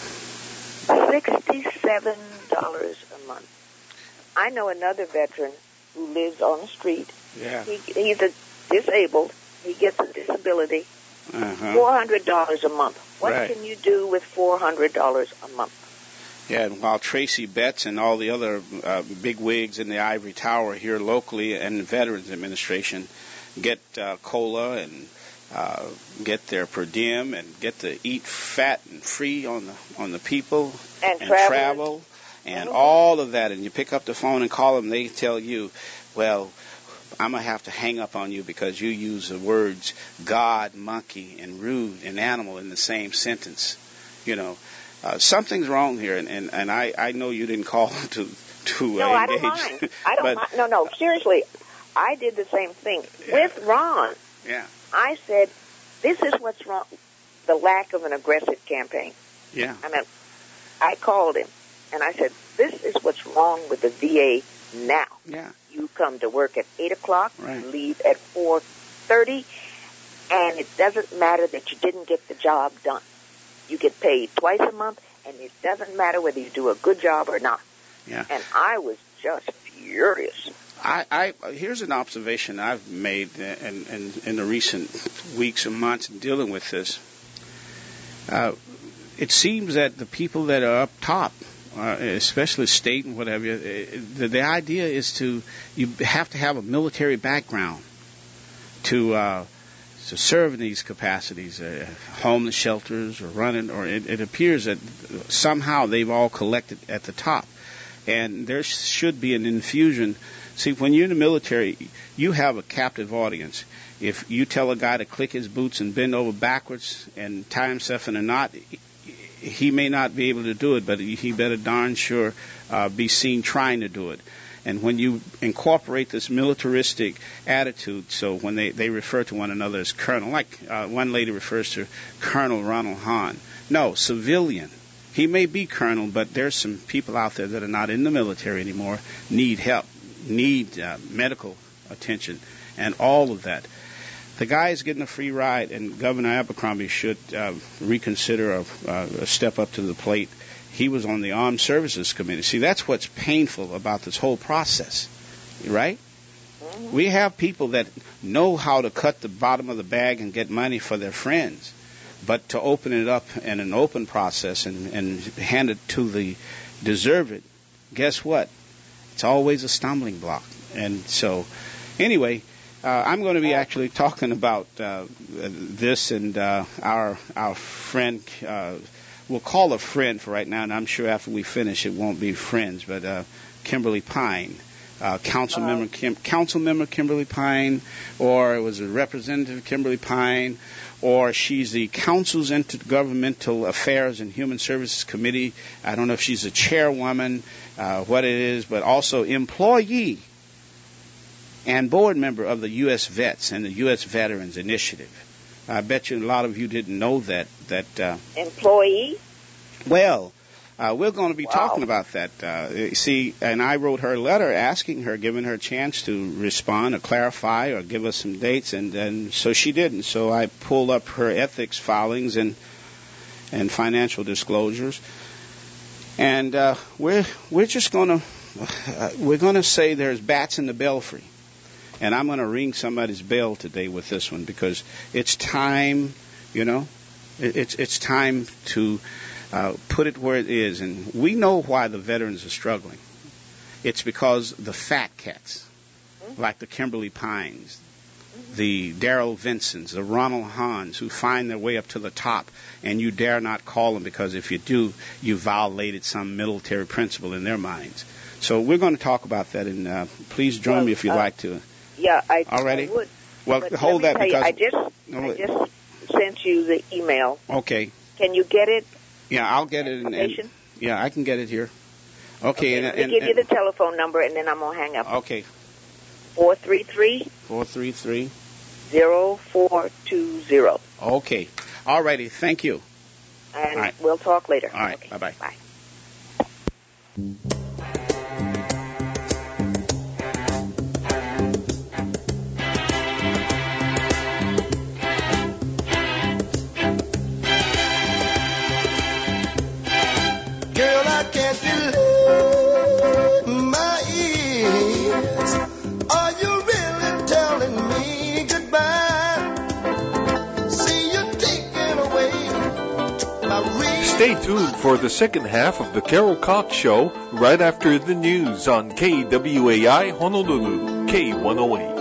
$67 a month. I know another veteran who lives on the street. Yeah. He's disabled. He gets a disability. $400 a month. What can you do with $400 a month? Yeah, and while Tracy Betts and all the other big wigs in the ivory tower here locally and the Veterans Administration get COLA and get their per diem and get to eat fat and free on the people and travel and all of that, and you pick up the phone and call them, they tell you, well, I'm going to have to hang up on you because you use the words God, monkey, and rude and animal in the same sentence. Something's wrong here, and I know you didn't call to No, I don't mind. I don't mind. No, seriously. I did the same thing with Ron. Yeah. I said, this is what's wrong, the lack of an aggressive campaign. Yeah. I called him, and I said, this is what's wrong with the VA now. Yeah. You come to work at 8 o'clock, right. Leave at 4:30, and it doesn't matter that you didn't get the job done. You get paid twice a month, and it doesn't matter whether you do a good job or not. Yeah. And I was just furious. Here's an observation I've made in the recent weeks and months dealing with this. It seems that the people that are up top, especially state and whatever, the idea is you have to have a military background to serve in these capacities, homeless shelters or running, or it appears that somehow they've all collected at the top. And there should be an infusion. See, when you're in the military, you have a captive audience. If you tell a guy to click his boots and bend over backwards and tie himself in a knot, he may not be able to do it, but he better darn sure be seen trying to do it. And when you incorporate this militaristic attitude, so when they refer to one another as colonel, like one lady refers to Colonel Ronald Hahn. No, civilian. He may be colonel, but there's some people out there that are not in the military anymore, need help, need medical attention, and all of that. The guy is getting a free ride, and Governor Abercrombie should reconsider or step up to the plate. He was on the Armed Services Committee. See, that's what's painful about this whole process, right? Mm-hmm. We have people that know how to cut the bottom of the bag and get money for their friends. But to open it up in an open process and hand it to the deserved, guess what? It's always a stumbling block. And so, anyway, I'm going to be actually talking about this and our friend. We'll call her friend for right now, and I'm sure after we finish it won't be friends, but Kimberly Pine. Councilmember Kimberly Pine, or it was a Representative Kimberly Pine, or she's the Council's Intergovernmental Affairs and Human Services Committee. I don't know if she's a chairwoman, what it is, but also employee and board member of the U.S. Vets and the U.S. Veterans Initiative. I bet you a lot of you didn't know that. Employee? Well, we're going to be talking about that. See, and I wrote her a letter asking her, giving her a chance to respond or clarify or give us some dates, and so she didn't. So I pulled up her ethics filings and financial disclosures, and we're just going to say there's bats in the belfry, and I'm going to ring somebody's bell today with this one because it's time, it's time to put it where it is. And we know why the veterans are struggling. It's because the fat cats, like the Kimberly Pines, the Darrell Vinsons, the Ronald Hahns, who find their way up to the top, and you dare not call them because if you do, you violated some military principle in their minds. So we're going to talk about that, and please join me if you'd like to. Yeah, I Well, would. But hold that because I just sent you the email. Okay. Can you get it? Yeah, I'll get it. And yeah, I can get it here. Okay. Let me give you the telephone number, and then I'm going to hang up. Okay. 433. 0420. Okay. All righty. Thank you. And we'll talk later. All right. Okay. Bye-bye. Bye. Stay tuned for the second half of the Carol Cox Show right after the news on KWAI Honolulu, K108.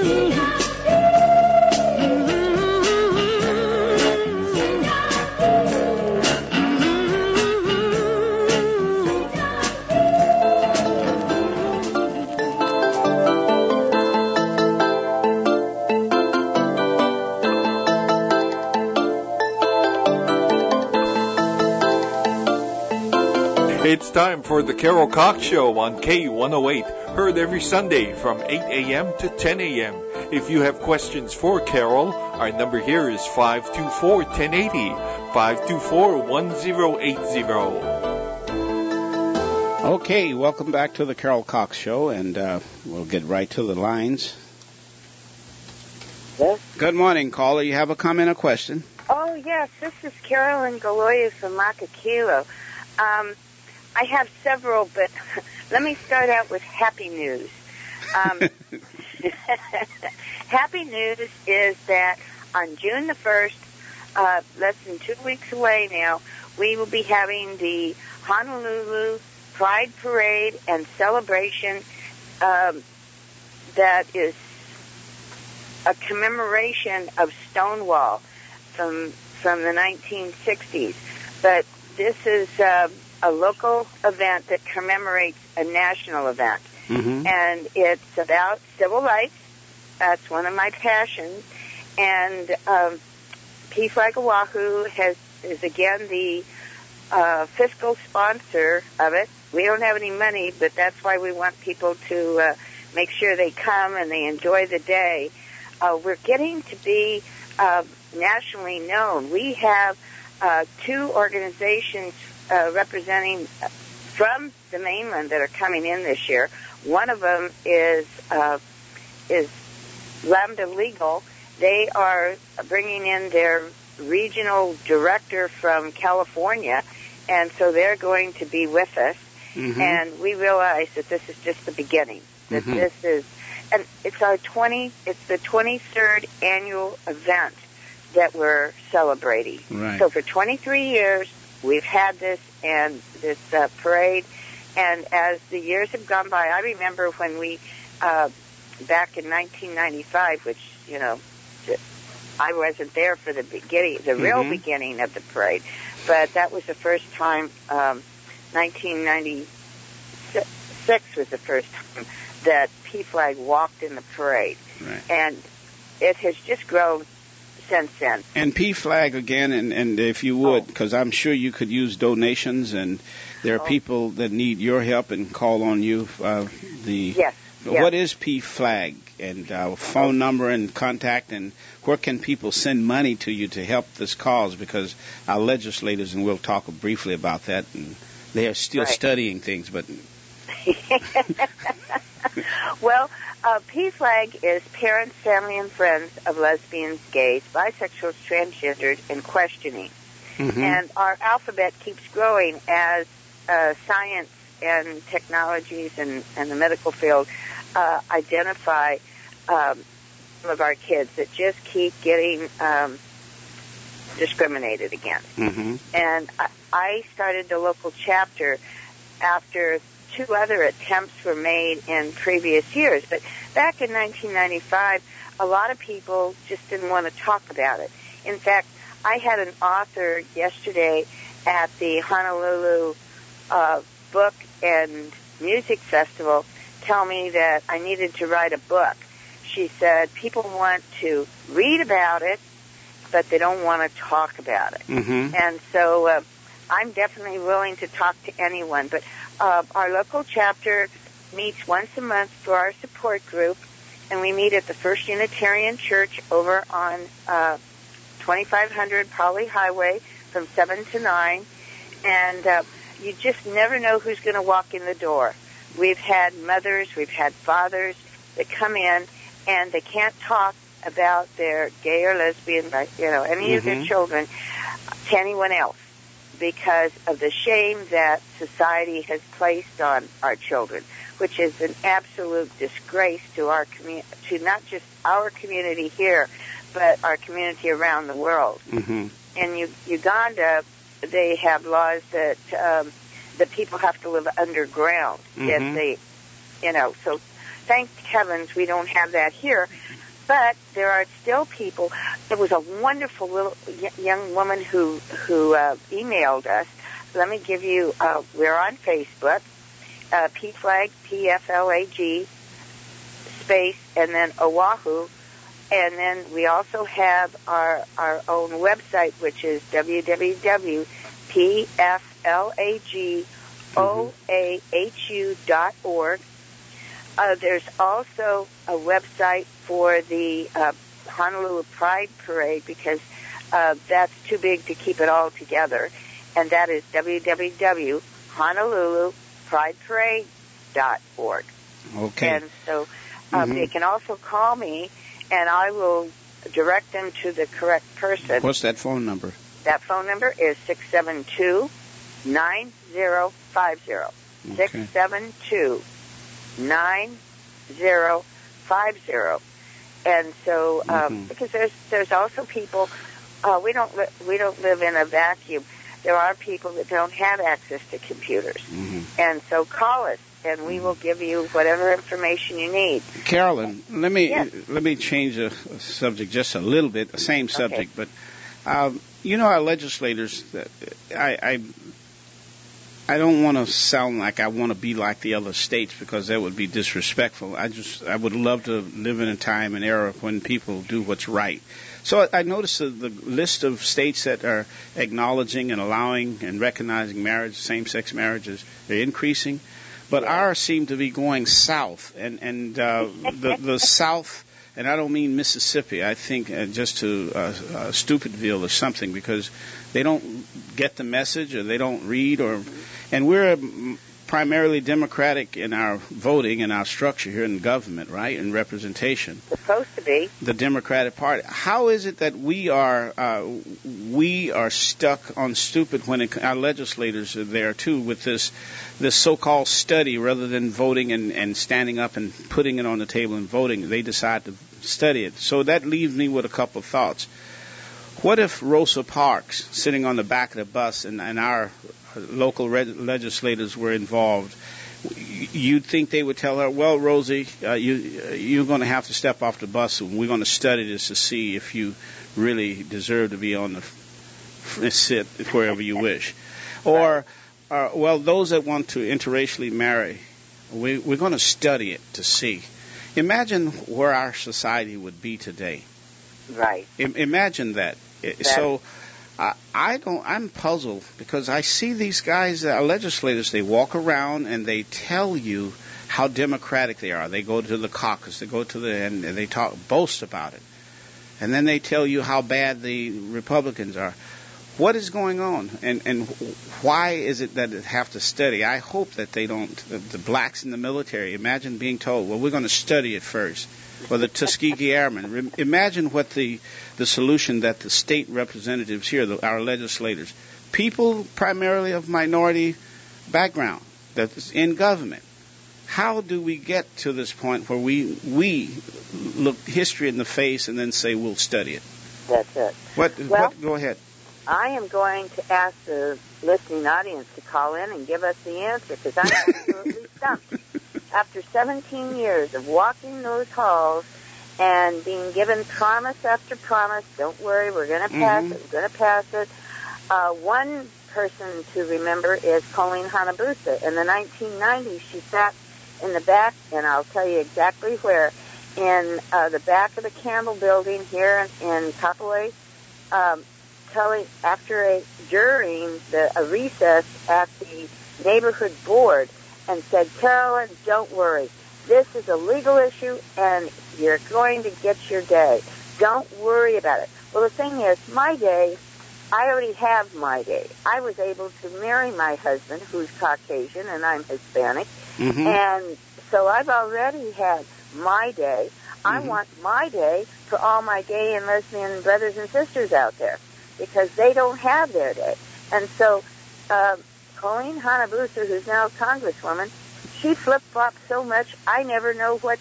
It's time for the Carol Cox Show on K108, heard every Sunday from 8 a.m. to 10 a.m. If you have questions for Carol, our number here is 524-1080, 524-1080. Okay, welcome back to the Carol Cox Show, and we'll get right to the lines. Yes? Good morning, caller. You have a comment or question? Oh, yes. This is Carolyn Galoya from Makakilo. I have several, but let me start out with happy news. Happy news is that on June the 1st, less than 2 weeks away now, we will be having the Honolulu Pride Parade and celebration that is a commemoration of Stonewall from the 1960s. But this is a local event that commemorates a national event. Mm-hmm. And it's about civil rights. That's one of my passions. And PFLAG Oahu is again the fiscal sponsor of it. We don't have any money, but that's why we want people to make sure they come and they enjoy the day. We're getting to be nationally known. We have 2 organizations representing from the mainland that are coming in this year. One of them is Lambda Legal. They are bringing in their regional director from California, and so they're going to be with us. Mm-hmm. And we realize that this is just the beginning. That Mm-hmm. this is, and it's the 23rd annual event that we're celebrating. Right. So for 23 years, we've had this and this parade, and as the years have gone by, I remember when we, back in 1995, which, you know, I wasn't there for the beginning, the real Mm-hmm. beginning of the parade, but that was the first time, 1996 was the first time that PFLAG walked in the parade. Right. And it has just grown since then. And PFLAG again, and if you would, because I'm sure you could use donations, and there are people that need your help and call on you. Yes. What is PFLAG, and phone number and contact, and where can people send money to you to help this cause? Because our legislators, and we'll talk briefly about that, and they are still studying things, but... Well, PFLAG is Parents, Family, and Friends of Lesbians, Gays, Bisexuals, Transgendered, and Questioning. Mm-hmm. And our alphabet keeps growing as science and technologies and the medical field identify some of our kids that just keep getting discriminated against. Mm-hmm. And I started the local chapter after 2 other attempts were made in previous years. But back in 1995, a lot of people just didn't want to talk about it. In fact, I had an author yesterday at the Honolulu Book and Music Festival tell me that I needed to write a book. She said people want to read about it, but they don't want to talk about it. Mm-hmm. And so I'm definitely willing to talk to anyone. But our local chapter meets once a month for our support group, and we meet at the First Unitarian Church over on 2500 Poly Highway from 7 to 9. And you just never know who's going to walk in the door. We've had mothers, we've had fathers that come in, and they can't talk about their gay or lesbian, any of their children to anyone else because of the shame that society has placed on our children, which is an absolute disgrace to our to not just our community here, but our community around the world. Mm-hmm. In Uganda, they have laws that that people have to live underground if they, so thank heavens we don't have that here. But there are still people. There was a wonderful little young woman who emailed us. Let me give you, we're on Facebook, PFLAG, PFLAG, space, and then Oahu. And then we also have our own website, which is www.pflagoahu.org. There's also a website for the Honolulu Pride Parade, because that's too big to keep it all together, and that is www.honoluluprideparade.org. Okay. And so they can also call me, and I will direct them to the correct person. What's that phone number? That phone number is 672-9050. Okay. 672-9050. And so, because there's also people, we don't live in a vacuum. There are people that don't have access to computers, and so call us, and we will give you whatever information you need. Carolyn, let me change the subject just a little bit. The same subject, but our legislators. I don't want to sound like I want to be like the other states, because that would be disrespectful. I would love to live in a time and era when people do what's right. So I noticed the list of states that are acknowledging and allowing and recognizing marriage, same-sex marriages, they're increasing. But ours seem to be going south, and the south, and I don't mean Mississippi. I think just to Stupidville or something, because they don't get the message, or they don't read, and we're primarily Democratic in our voting and our structure here in government, right, and representation. Supposed to be. The Democratic Party. How is it that we are stuck on stupid when our legislators are there too with this so-called study rather than voting and standing up and putting it on the table and voting? They decide to study it. So that leaves me with a couple of thoughts. What if Rosa Parks, sitting on the back of the bus, and our local legislators were involved? You'd think they would tell her, well, Rosie, you're going to have to step off the bus, and we're going to study this to see if you really deserve to be on the sit wherever you wish. Or, well, those that want to interracially marry, we're going to study it to see. Imagine where our society would be today. Right. Imagine that. So I'm puzzled, because I see these guys, legislators, they walk around and they tell you how democratic they are. They go to the caucus, they go to and they boast about it. And then they tell you how bad the Republicans are. What is going on? And why is it that they have to study? I hope that they don't, the blacks in the military, imagine being told, well, we're going to study it first. Or the Tuskegee Airmen. Imagine what the solution that the state representatives here, our legislators, people primarily of minority background that's in government, how do we get to this point where we look history in the face and then say we'll study it? That's it. Go ahead. I am going to ask the listening audience to call in and give us the answer, because I'm absolutely stumped. After 17 years of walking those halls and being given promise after promise, don't worry, we're going to pass it, we're going to pass it. One person to remember is Colleen Hanabusa. In the 1990s, she sat in the back, and I'll tell you exactly where, in the back of the Campbell Building here in Kapolei, during a recess at the neighborhood board, and said, Carolyn, don't worry. This is a legal issue, and you're going to get your day. Don't worry about it. Well, the thing is, my day, I already have my day. I was able to marry my husband, who's Caucasian, and I'm Hispanic, and so I've already had my day. I want my day for all my gay and lesbian brothers and sisters out there, because they don't have their day. And so Colleen Hanabusa, who's now a congresswoman, she flip-flops so much, I never know what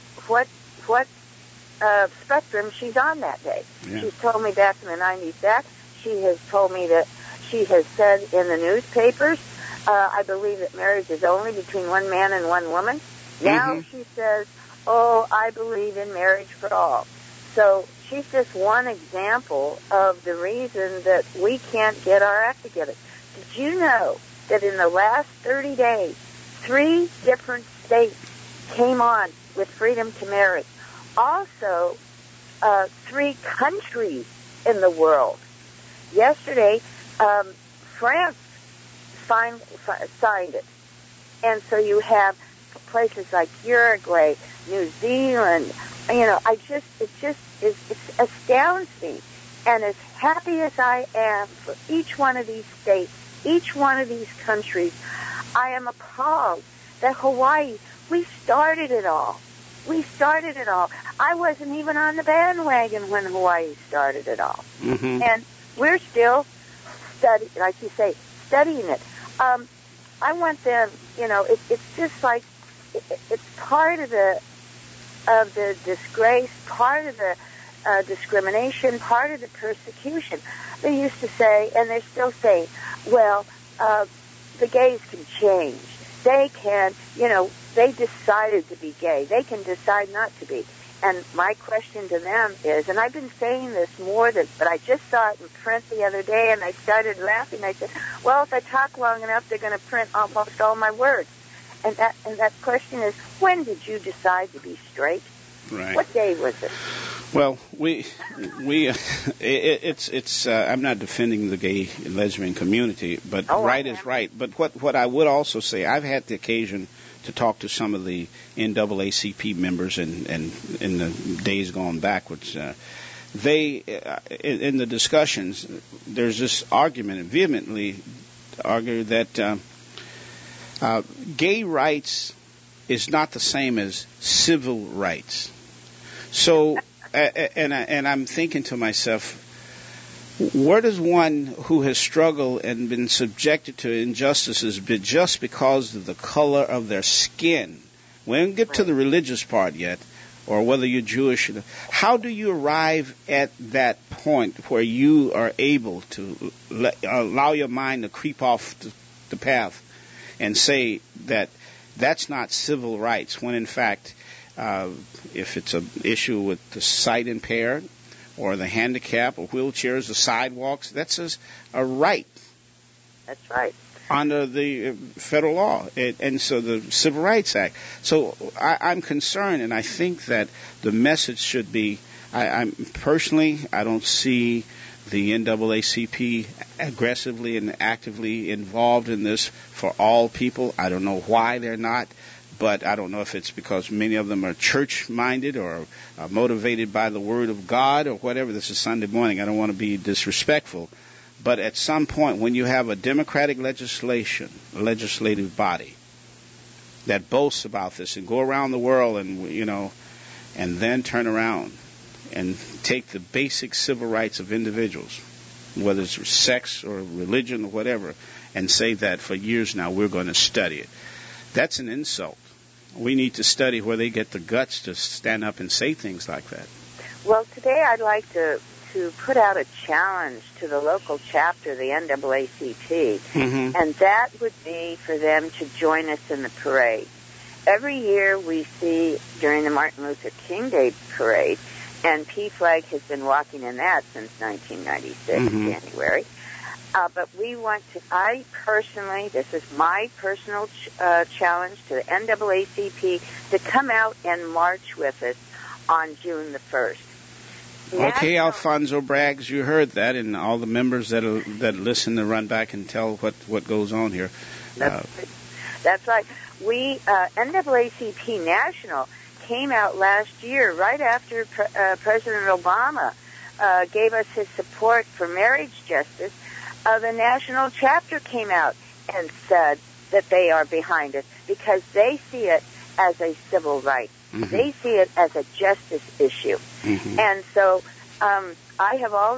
spectrum she's on that day. Yeah. She's told me back in the 90s that. She has told me that she has said in the newspapers, I believe that marriage is only between one man and one woman. Now she says, oh, I believe in marriage for all. So she's just one example of the reason that we can't get our act together. Did you know that in the last 30 days, 3 different states came on with freedom to marry? Also, 3 countries in the world. Yesterday, France signed it. And so you have places like Uruguay, New Zealand. It astounds me. And as happy as I am for each one of these states, each one of these countries, I am appalled that Hawaii, we started it all. I wasn't even on the bandwagon when Hawaii started it all. Mm-hmm. And we're still studying it. I want them, it's just like, it's part of the disgrace, part of the discrimination, part of the persecution. They used to say, and they're still saying, well, the gays can change. They can, they decided to be gay. They can decide not to be. And my question to them is, and I've been saying this but I just saw it in print the other day, and I started laughing. I said, well, if I talk long enough, they're going to print almost all my words. And that question is, when did you decide to be straight? Right. What day was it? Well, I'm not defending the gay and lesbian community, but right is right. But what I would also say, I've had the occasion to talk to some of the NAACP members and in the days gone backwards. They, in the discussions, there's this argument, vehemently argue that gay rights is not the same as civil rights. So, and I'm thinking to myself, where does one who has struggled and been subjected to injustices just because of the color of their skin? We don't get to the religious part yet, or whether you're Jewish. How do you arrive at that point where you are able to allow your mind to creep off the path and say that that's not civil rights, when in fact, if it's an issue with the sight impaired or the handicap or wheelchairs, the sidewalks, that's a right. That's right. Under the federal law, and so the Civil Rights Act. So I'm concerned, and I think that the message should be, I don't see the NAACP aggressively and actively involved in this for all people. I don't know why they're not, but I don't know if it's because many of them are church-minded or motivated by the Word of God or whatever. This is Sunday morning. I don't want to be disrespectful. But at some point, when you have a democratic legislative body that boasts about this and go around the world and then turn around and take the basic civil rights of individuals, whether it's sex or religion or whatever, and say that for years now we're going to study it. That's an insult. We need to study where they get the guts to stand up and say things like that. Well, today I'd like to put out a challenge to the local chapter, the NAACP, mm-hmm. and that would be for them to join us in the parade. Every year we see during the Martin Luther King Day parade, and PFLAG has been walking in that since 1996, mm-hmm. January. But we want to, this is my personal challenge to the NAACP to come out and march with us on June the 1st. Okay, Alfonso Braggs, you heard that, and all the members that listen to run back and tell what goes on here. That's right. We, NAACP National, came out last year, right after President Obama gave us his support for marriage justice. The national chapter came out and said that they are behind it because they see it as a civil right. Mm-hmm. They see it as a justice issue. Mm-hmm. And so I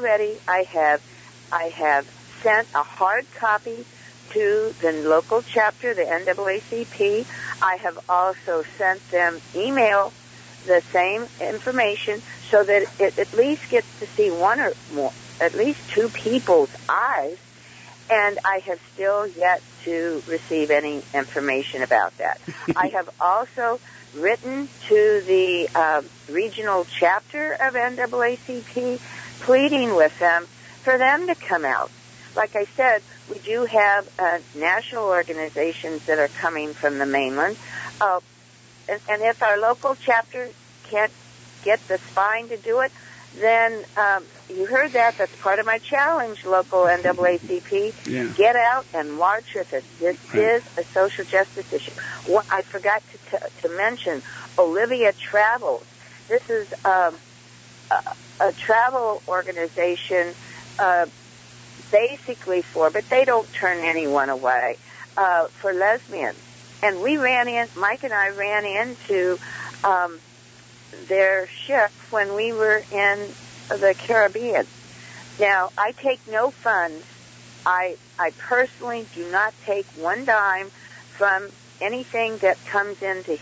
have sent a hard copy to the local chapter, the NAACP. I have also sent them email the same information so that it at least gets to see one or more, at least two people's eyes. And I have still yet to receive any information about that. I have also written to the regional chapter of NAACP, pleading with them for them to come out. Like I said, we do have national organizations that are coming from the mainland. And if our local chapter can't get the spine to do it, then you heard that. That's part of my challenge, local NAACP. Yeah. Get out and march with us. This is a social justice issue. I forgot to mention Olivia Travels. This is a travel organization basically but they don't turn anyone away, for lesbians. And Mike and I ran into their ship when we were in the Caribbean. Now, I take no funds. I personally do not take one dime from anything that comes into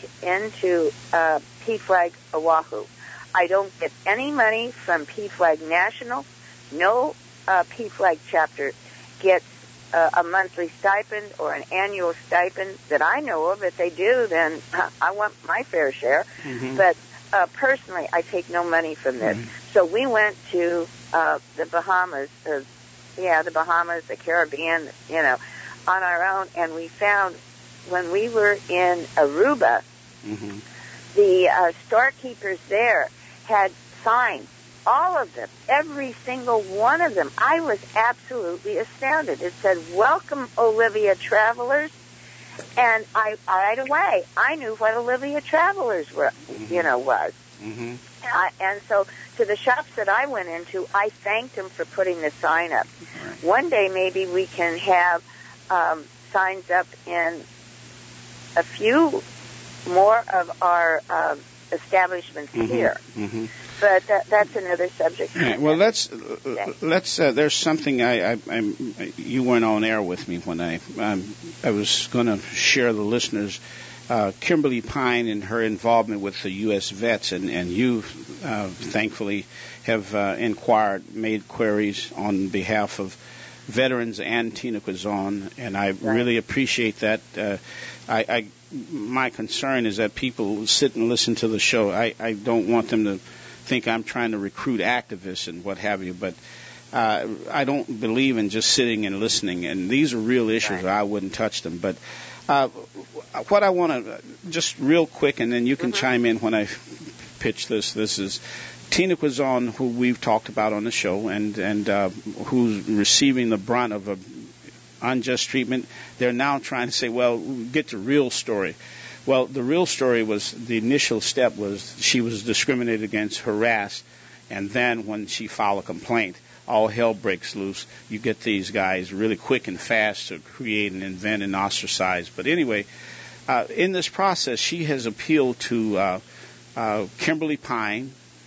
PFLAG Oahu. I don't get any money from PFLAG National. No PFLAG chapter gets a monthly stipend or an annual stipend that I know of. If they do, then I want my fair share. Mm-hmm. But personally, I take no money from this. Mm-hmm. So we went to the Bahamas, the Bahamas, the Caribbean, on our own, and we found when we were in Aruba, mm-hmm. the storekeepers there had signs, all of them, every single one of them. I was absolutely astounded. It said, "Welcome, Olivia Travelers." And right away, I knew what Olivia Travelers were, mm-hmm. Was. Mm-hmm. And so to the shops that I went into, I thanked them for putting the sign up. Right. One day maybe we can have signs up in a few more of our establishments mm-hmm. here. Mm-hmm. But that's another subject. Right. Well, let's. There's something you weren't on air with me when I was going to share the listeners. Kimberly Pine and her involvement with the U.S. vets, and you, thankfully, have made queries on behalf of veterans and Tina Quizon, and I really appreciate that. My concern is that people sit and listen to the show. I don't want them to think I'm trying to recruit activists and what have you, but I don't believe in just sitting and listening, and these are real issues. Right. I wouldn't touch them. But what I want to, just real quick, and then you can mm-hmm. chime in when I pitch this. This is Tina Quizon, who we've talked about on the show, and who's receiving the brunt of a unjust treatment. They're now trying to say, well, get the real story. Well, the real story was, the initial step was she was discriminated against, harassed, and then when she filed a complaint, all hell breaks loose. You get these guys really quick and fast to create and invent and ostracize. But anyway, in this process, she has appealed to Kimberly Pine,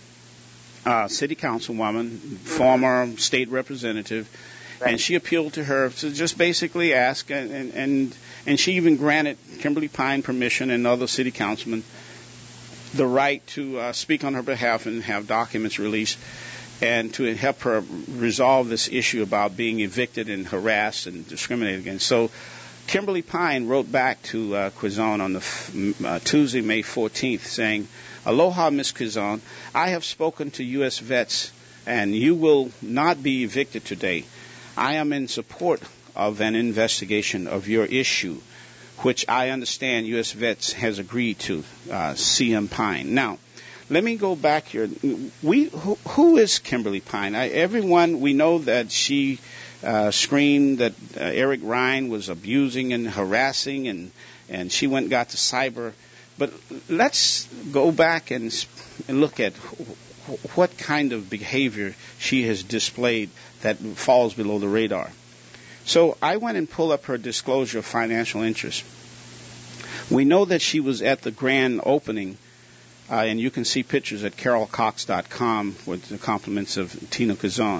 city councilwoman, former state representative, right. And she appealed to her to just basically ask, and she even granted Kimberly Pine permission and other city councilmen the right to speak on her behalf and have documents released, and to help her resolve this issue about being evicted and harassed and discriminated against. So Kimberly Pine wrote back to Quizon on the Tuesday, May 14th, saying, "Aloha, Ms. Quizon. I have spoken to U.S. vets, and you will not be evicted today. I am in support of an investigation of your issue, which I understand U.S. vets has agreed to, CM Pine." Now, let me go back here. Who is Kimberly Pine? Everyone, we know that she screamed that Eric Ryan was abusing and harassing, and she went and got to cyber. But let's go back and look at what kind of behavior she has displayed that falls below the radar. So I went and pulled up her disclosure of financial interest. We know that she was at the grand opening, and you can see pictures at carolcox.com with the compliments of Tina Quizon.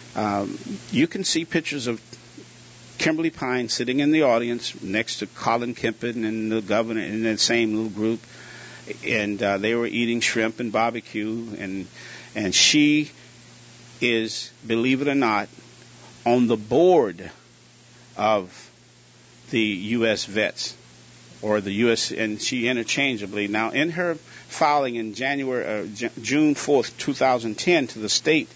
You can see pictures of Kimberly Pine sitting in the audience next to Colin Kempin and the governor in that same little group, and they were eating shrimp and barbecue, and she is, believe it or not, on the board of the U.S. vets, or the U.S., and she interchangeably. Now, in her filing in June 4th, 2010 to the state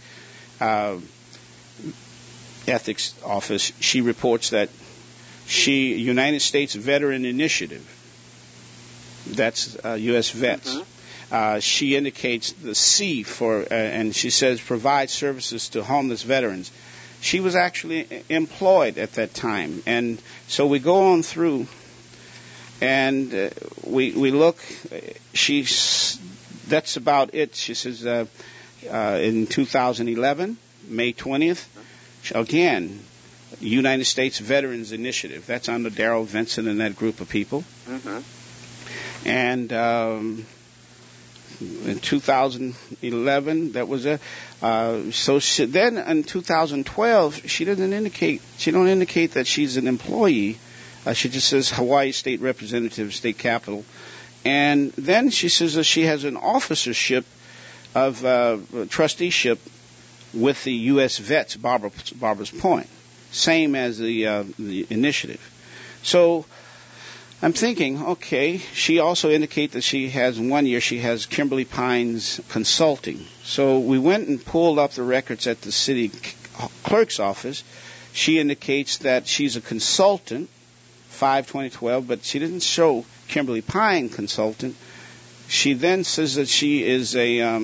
ethics office, she reports that United States Veteran Initiative, that's U.S. vets. She indicates the C for, and she says provide services to homeless veterans. She was actually employed at that time. And so we go on through, and we look, that's about it. She says in 2011, May 20th, again, United States Veterans Initiative. That's under Darrell Vinson and that group of people. And in 2011, that was then in 2012, she don't indicate that she's an employee. She just says Hawaii State Representative, State Capitol. And then she says that she has an officership of trusteeship with the U.S. Vets, Barbara's Point, same as the initiative. So I'm thinking, okay, she also indicates that she has 1 year, she has Kimberly Pines Consulting. So we went and pulled up the records at the city clerk's office. She indicates that she's a consultant, 5/2012, but she didn't show Kimberly Pine Consultant. She then says that she is a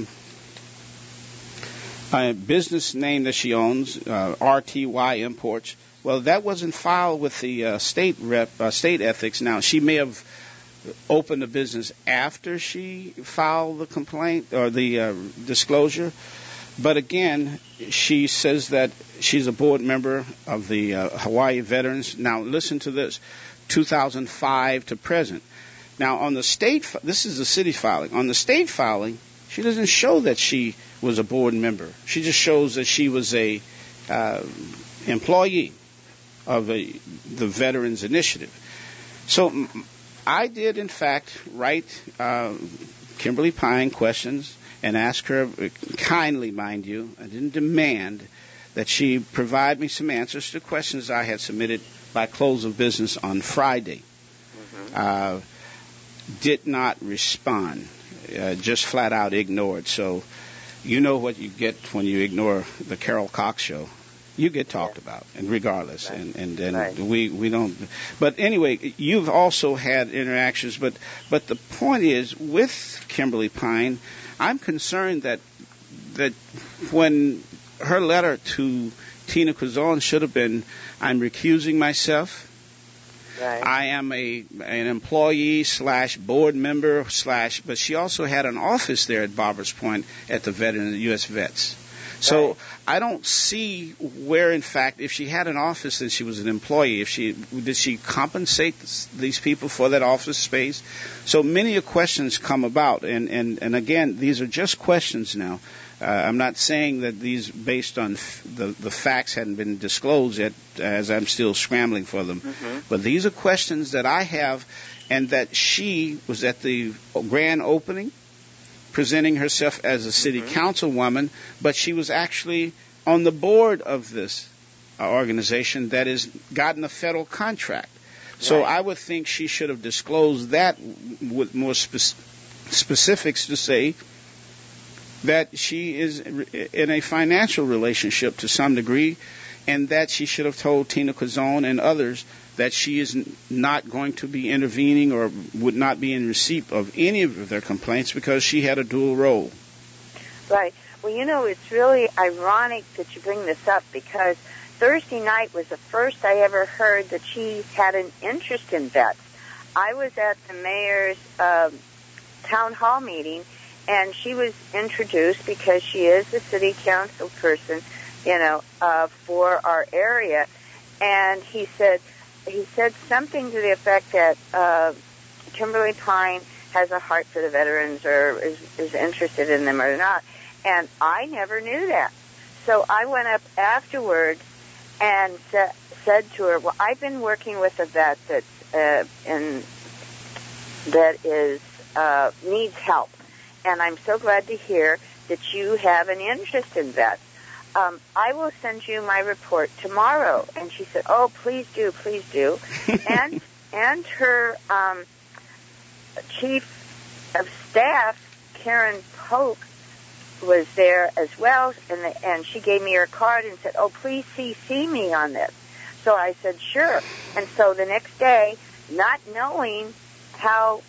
business name that she owns, RTY Imports. Well, that wasn't filed with the state ethics. Now, she may have opened a business after she filed the complaint or the disclosure. But again, she says that she's a board member of the Hawaii Veterans. Now, listen to this, 2005 to present. Now, on the state, this is the city filing. On the state filing, she doesn't show that she was a board member. She just shows that she was a employee of the Veterans Initiative. So I did, in fact, write Kimberly Pine questions and ask her, kindly, mind you, I didn't demand that she provide me some answers to questions I had submitted by close of business on Friday. Did not respond, just flat out ignored. So you know what you get when you ignore the Carol Cox Show. You get talked about, and regardless, right. and right. we don't. But anyway, you've also had interactions. But the point is, with Kimberly Pine, I'm concerned that when her letter to Tina Quizon should have been, I'm recusing myself. Right. I am an employee / board member / but she also had an office there at Barbara's Point at the U.S. Vets. So right. I don't see where, in fact, if she had an office and she was an employee, did she compensate these people for that office space? So many questions come about, and again, these are just questions now. I'm not saying that these, based on the facts, hadn't been disclosed yet, as I'm still scrambling for them. But these are questions that I have, and that she was at the grand opening, presenting herself as a city councilwoman, but she was actually on the board of this organization that has gotten a federal contract. So I would think she should have disclosed that with more specifics to say that she is in a financial relationship to some degree, and that she should have told Tina Quizon and others that she is not going to be intervening or would not be in receipt of any of their complaints because she had a dual role. Right. Well, you know, it's really ironic that you bring this up, because Thursday night was the first I ever heard that she had an interest in vets. I was at the mayor's town hall meeting, and she was introduced because she is the city council person, for our area. And he said something to the effect that Kimberly Pine has a heart for the veterans, or is interested in them or not. And I never knew that. So I went up afterwards and said to her, well, I've been working with a vet that needs help. And I'm so glad to hear that you have an interest in vets. I will send you my report tomorrow. And she said, oh, please do, please do. and her chief of staff, Karen Polk, was there as well, and she gave me her card and said, oh, please CC me on this. So I said, sure. And so the next day, not knowing how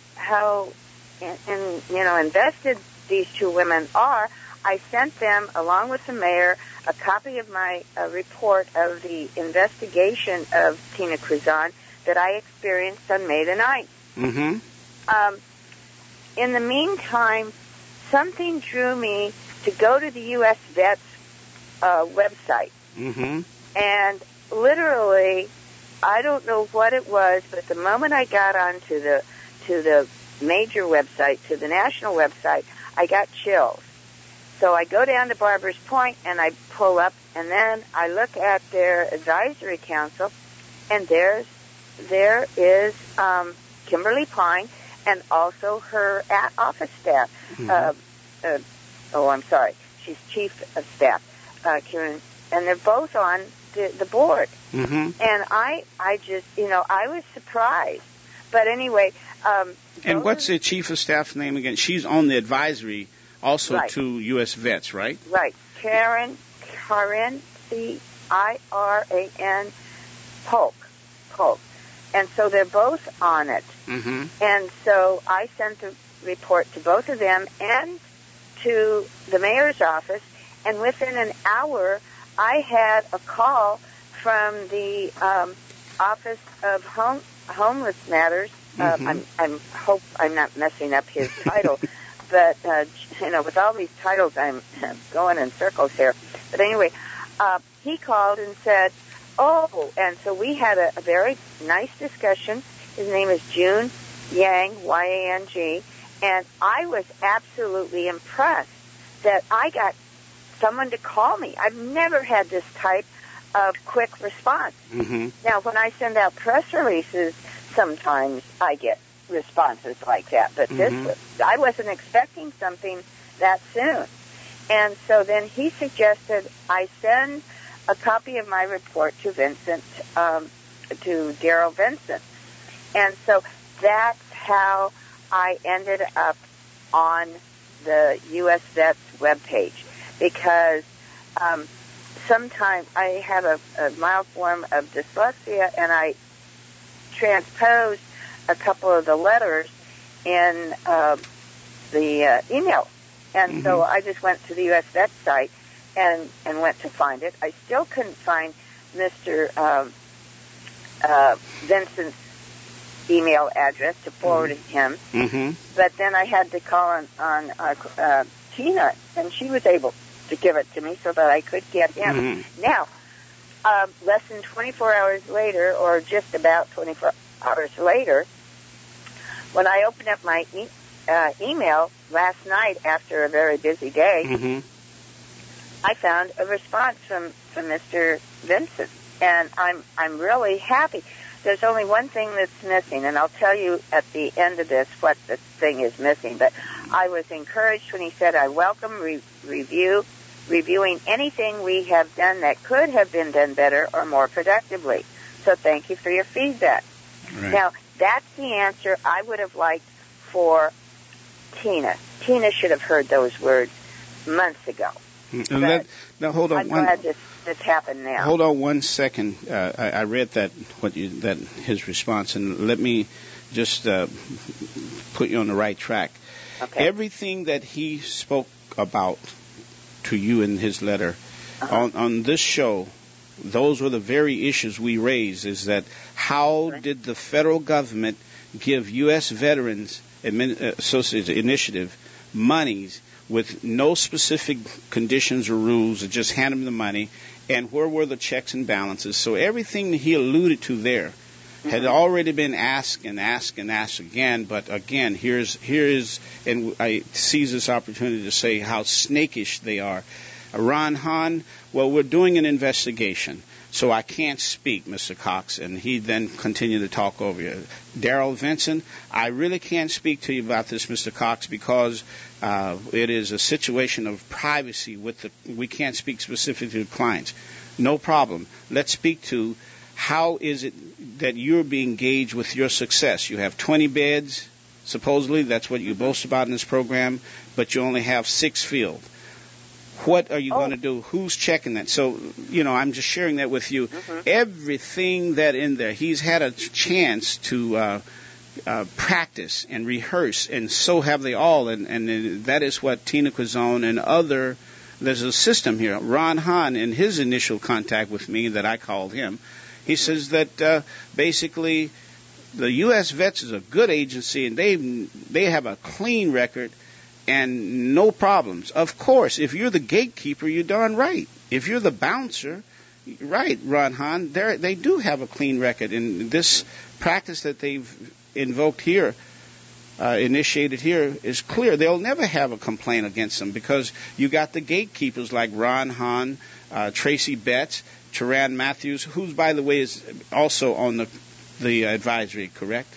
invested these two women are, I sent them, along with the mayor, a copy of my report of the investigation of Tina Cruzan that I experienced on May the 9th. Mm-hmm. In the meantime, something drew me to go to the U.S. Vets website. Mm-hmm. And literally, I don't know what it was, but the moment I got onto the major website, to the national website, I got chills. So I go down to Barbers Point and I pull up, and then I look at their advisory council, and there is Kimberly Pine and also her office staff. Mm-hmm. I'm sorry, she's chief of staff, Karen, and they're both on the board. Mm-hmm. And I just, I was surprised. But anyway. And what's the chief of staff name again? She's on the advisory also right. to U.S. Vets, right? Right. Karen, C-I-R-A-N, Polk. And so they're both on it. Mm-hmm. And so I sent the report to both of them and to the mayor's office, and within an hour, I had a call from the Office of Homeless Matters. Mm-hmm. I hope I'm not messing up his title, but with all these titles, I'm going in circles here. But anyway, he called and said, "Oh," and so we had a very nice discussion. His name is June Yang, Y-A-N-G, and I was absolutely impressed that I got someone to call me. I've never had this type of quick response. Mm-hmm. Now, when I send out press releases, sometimes I get responses like that, but I wasn't expecting something that soon. And so then he suggested I send a copy of my report to Vincent, to Daryl Vincent. And so that's how I ended up on the U.S. Vets webpage, because sometimes I have a mild form of dyslexia, and I transposed a couple of the letters in the email. And so I just went to the U.S. Vets site and went to find it. I still couldn't find Mr. Vincent's email address to forward it to him. Mm-hmm. But then I had to call on Tina, and she was able to give it to me so that I could get him. Mm-hmm. Now, less than 24 hours later, or just about 24 hours later, when I opened up my email last night after a very busy day, I found a response from Mr. Vincent, and I'm really happy. There's only one thing that's missing, and I'll tell you at the end of this what the thing is missing. But I was encouraged when he said, I welcome reviewing anything we have done that could have been done better or more productively. So thank you for your feedback. Right. Now, that's the answer I would have liked for Tina. Tina should have heard those words months ago. Now hold on. I'm glad this happened now. Hold on 1 second. I read that his response, and let me just put you on the right track. Okay. Everything that he spoke about to you in his letter on this show, those were the very issues we raised. Is that how did the federal government give U.S. Veterans Associates Initiative monies with no specific conditions or rules, or just hand them the money, and where were the checks and balances? So everything that he alluded to there had already been asked and asked and asked again. But again, here is, and I seize this opportunity to say how snakish they are. Ron Hahn, well, we're doing an investigation. so I can't speak, Mr. Cox. And he then continued to talk over you. Daryl Vincent, I really can't speak to you about this, Mr. Cox, because it is a situation of privacy. We can't speak specifically to clients. No problem. Let's speak to how is it that you're being engaged with your success. You have 20 beds, supposedly. That's what you boast about in this program, but you only have 6 filled. What are you going to do? Who's checking that? So, I'm just sharing that with you. Everything that in there, he's had a chance to practice and rehearse, and so have they all. And that is what Tina Quizon and there's a system here. Ron Hahn, in his initial contact with me that I called him, he says that basically the U.S. Vets is a good agency, and they have a clean record and no problems. Of course, if you're the gatekeeper, you're darn right. If you're the bouncer, right, Ron Hahn, they do have a clean record. And this practice that they've invoked here, initiated here, is clear. They'll never have a complaint against them because you got the gatekeepers like Ron Hahn, Tracy Betts, Teran Matthews, who, by the way, is also on the advisory, correct?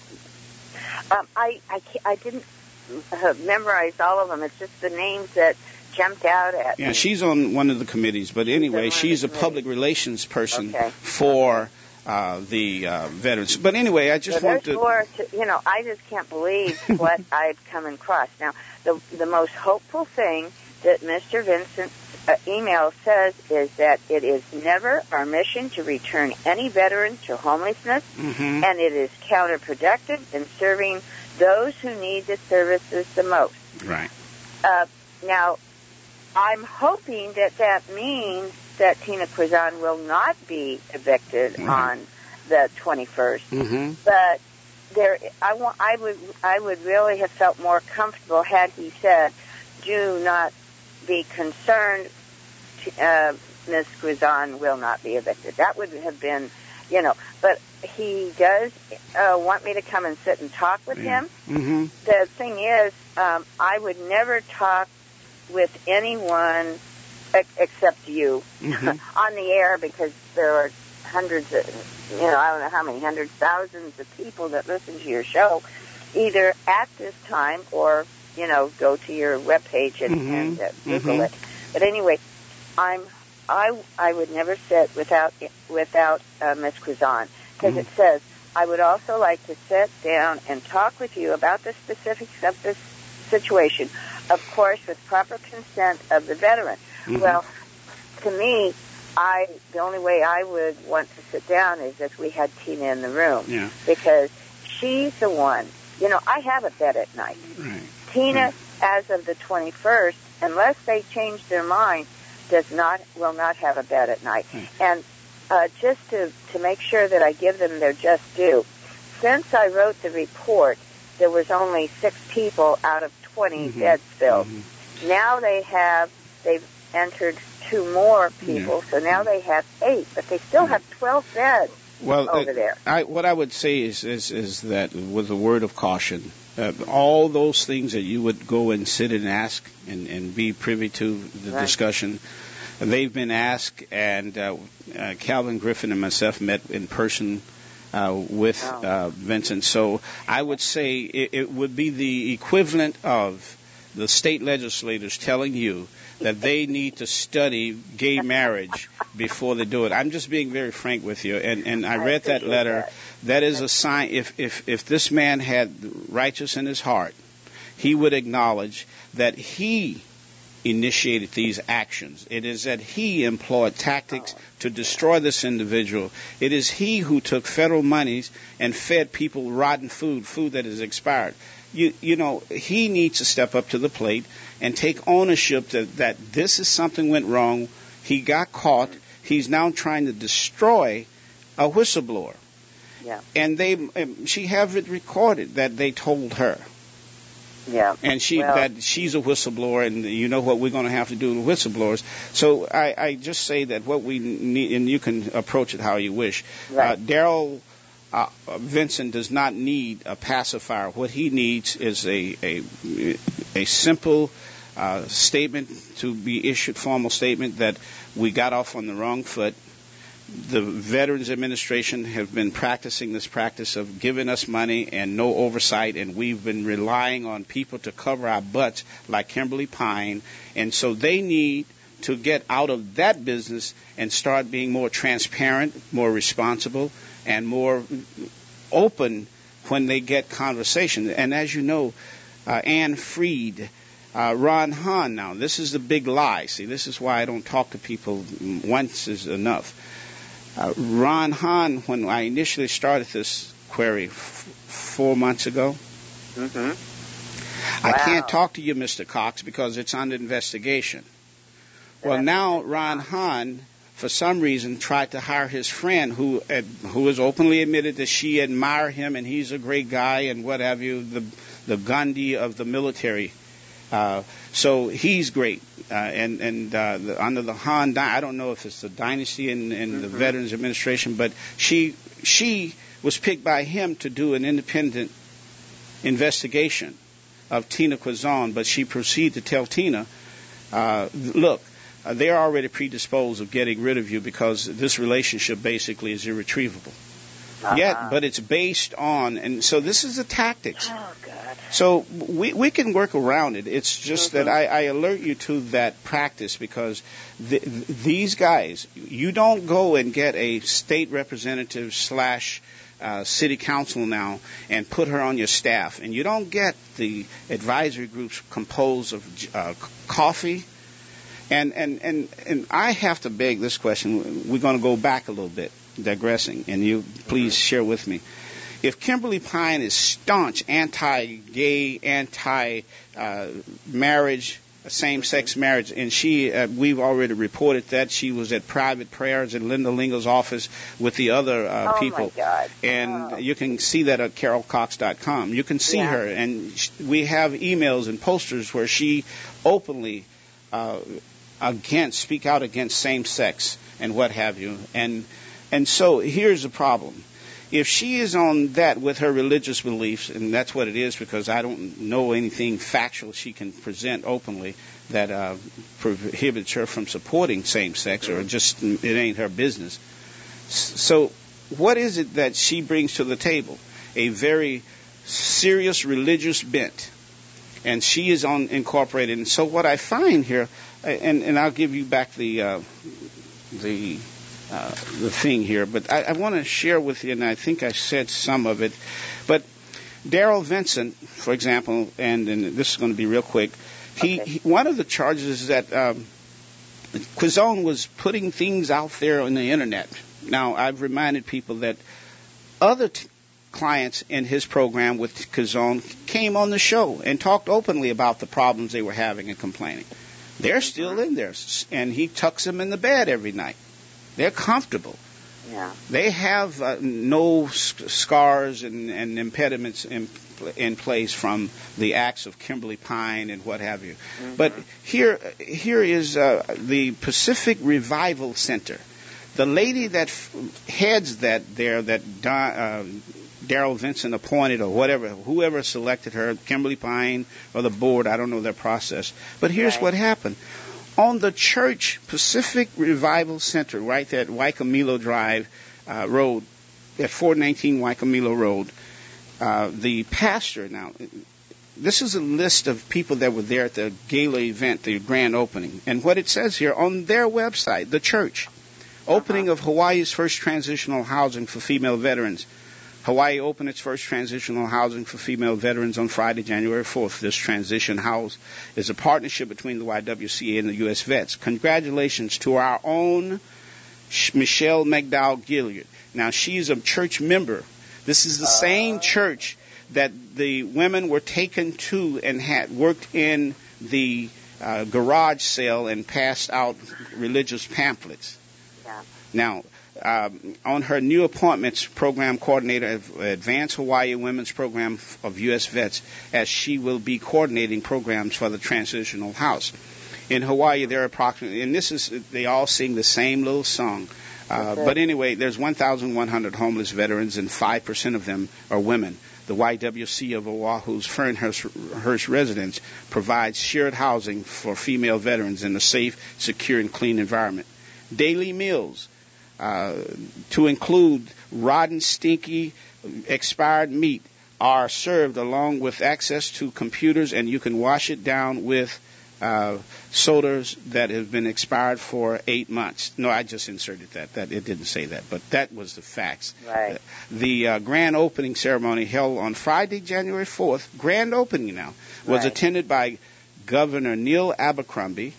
I didn't memorize all of them. It's just the names that jumped out at me. Yeah, she's on one of the committees, but anyway, she's a public relations person for the veterans. But anyway, I just want to... I just can't believe what I've come across. Now, the most hopeful thing that Mr. Vincent's email says is that it is never our mission to return any veteran to homelessness, and it is counterproductive in serving those who need the services the most. Right. Now, I'm hoping that means that Tina Quizon will not be evicted on the 21st. But I would really have felt more comfortable had he said, "Do not be concerned, Ms. Quizon will not be evicted." That would have been, but he does want me to come and sit and talk with him. The thing is, I would never talk with anyone except you on the air, because there are hundreds of, I don't know how many, hundreds, thousands of people that listen to your show, either at this time or, go to your webpage and Google it. But anyway, I would never sit without Ms. Quizon, because it says, I would also like to sit down and talk with you about the specifics of this situation, of course, with proper consent of the veteran. Well, to me, the only way I would want to sit down is if we had Tina in the room, because she's the one. I have a bed at night. Tina, as of the 21st, unless they change their mind, will not have a bed at night. And just to make sure that I give them their just due, since I wrote the report, there was only 6 people out of 20 beds filled. Now they've entered 2 more people, so now they have 8, but they still have 12 beds over there. What I would say is that, with a word of caution, all those things that you would go and sit and ask and be privy to the discussion, they've been asked, and Calvin Griffin and myself met in person with Vincent. So I would say it would be the equivalent of the state legislators telling you that they need to study gay marriage before they do it. I'm just being very frank with you. And I read that letter. That is a sign. If this man had righteous in his heart, he would acknowledge that he initiated these actions. It is that he employed tactics to destroy this individual. It is he who took federal monies and fed people rotten food that is expired. He needs to step up to the plate and take ownership that this is something went wrong. He got caught. He's now trying to destroy a whistleblower. Yeah. And she have it recorded that they told her. Yeah. And that she's a whistleblower, and you know what we're going to have to do with whistleblowers. So I just say that what we need, and you can approach it how you wish. Right. Daryl Vincent does not need a pacifier. What he needs is a simple statement to be issued, formal statement that we got off on the wrong foot. the Veterans Administration have been practicing this practice of giving us money and no oversight, and we've been relying on people to cover our butts like Kimberly Pine, and so they need to get out of that business and start being more transparent, more responsible, and more open when they get conversation. And as you know, Ann Freed, Ron Hahn, now, this is the big lie. See, this is why I don't talk to people once is enough. Ron Hahn, when I initially started this query 4 months ago, I can't talk to you, Mr. Cox, because it's under investigation. Well, now Ron Hahn, for some reason, tried to hire his friend who has openly admitted that she admires him and he's a great guy and what have you, the Gandhi of the military. So he's great. Under the Han, I don't know if it's the dynasty in the Veterans Administration, but she was picked by him to do an independent investigation of Tina Quizon, but she proceeded to tell Tina, look, they're already predisposed of getting rid of you because this relationship basically is irretrievable. But it's based on, and so this is the tactics. Oh, God. So we can work around it. It's just that I alert you to that practice because these guys, you don't go and get a state representative / city council now and put her on your staff. And you don't get the advisory groups composed of coffee. And I have to beg this question. We're going to go back a little bit, digressing, and you please share with me. If Kimberly Pine is staunch anti-gay, anti-marriage, same-sex marriage, and we've already reported that she was at private prayers in Linda Lingo's office with the other people. My God. And you can see that at carolcox.com. You can see her, and we have emails and posters where she openly speak out against same-sex and what have you. And so here's the problem. If she is on that with her religious beliefs, and that's what it is because I don't know anything factual she can present openly that prohibits her from supporting same-sex or just it ain't her business. So what is it that she brings to the table? A very serious religious bent. And she is incorporated. And so what I find here, and I'll give you back the thing here, but I want to share with you, and I think I said some of it, but Daryl Vincent, for example, and this is going to be real quick, he one of the charges is that Quizon was putting things out there on the internet. Now, I've reminded people that other clients in his program with Quizon came on the show and talked openly about the problems they were having and complaining. They're still in there, and he tucks them in the bed every night. They're comfortable. Yeah. They have no scars and impediments in place from the acts of Kimberly Pine and what have you. But here is the Pacific Revival Center. The lady that heads that there, that Daryl Vincent appointed or whoever selected her, Kimberly Pine or the board, I don't know their process. But here's what happened. On the church Pacific Revival Center, right there at Waikimilo Drive Road, at 419 Waikimilo Road, the pastor, now, this is a list of people that were there at the gala event, the grand opening. And what it says here, on their website, the church, opening of Hawaii's first transitional housing for female veterans. Hawaii opened its first transitional housing for female veterans on Friday, January 4th. This transition house is a partnership between the YWCA and the U.S. Vets. Congratulations to our own Michelle McDowell Gilliard. Now, she's a church member. This is the same church that the women were taken to and had worked in the garage sale and passed out religious pamphlets. Yeah. Now, on her new appointments, program coordinator of Advanced Hawaii Women's Program of U.S. Vets, as she will be coordinating programs for the transitional house. In Hawaii, there are approximately, and they all sing the same little song. But anyway, there's 1,100 homeless veterans, and 5% of them are women. The YWC of Oahu's Fernhurst residence provides shared housing for female veterans in a safe, secure, and clean environment. Daily meals. to include rotten, stinky, expired meat, are served along with access to computers, and you can wash it down with sodas that have been expired for 8 months. No, I just inserted that. It didn't say that, but that was the facts. Right. The grand opening ceremony held on Friday, January 4th, grand opening now, was attended by Governor Neil Abercrombie,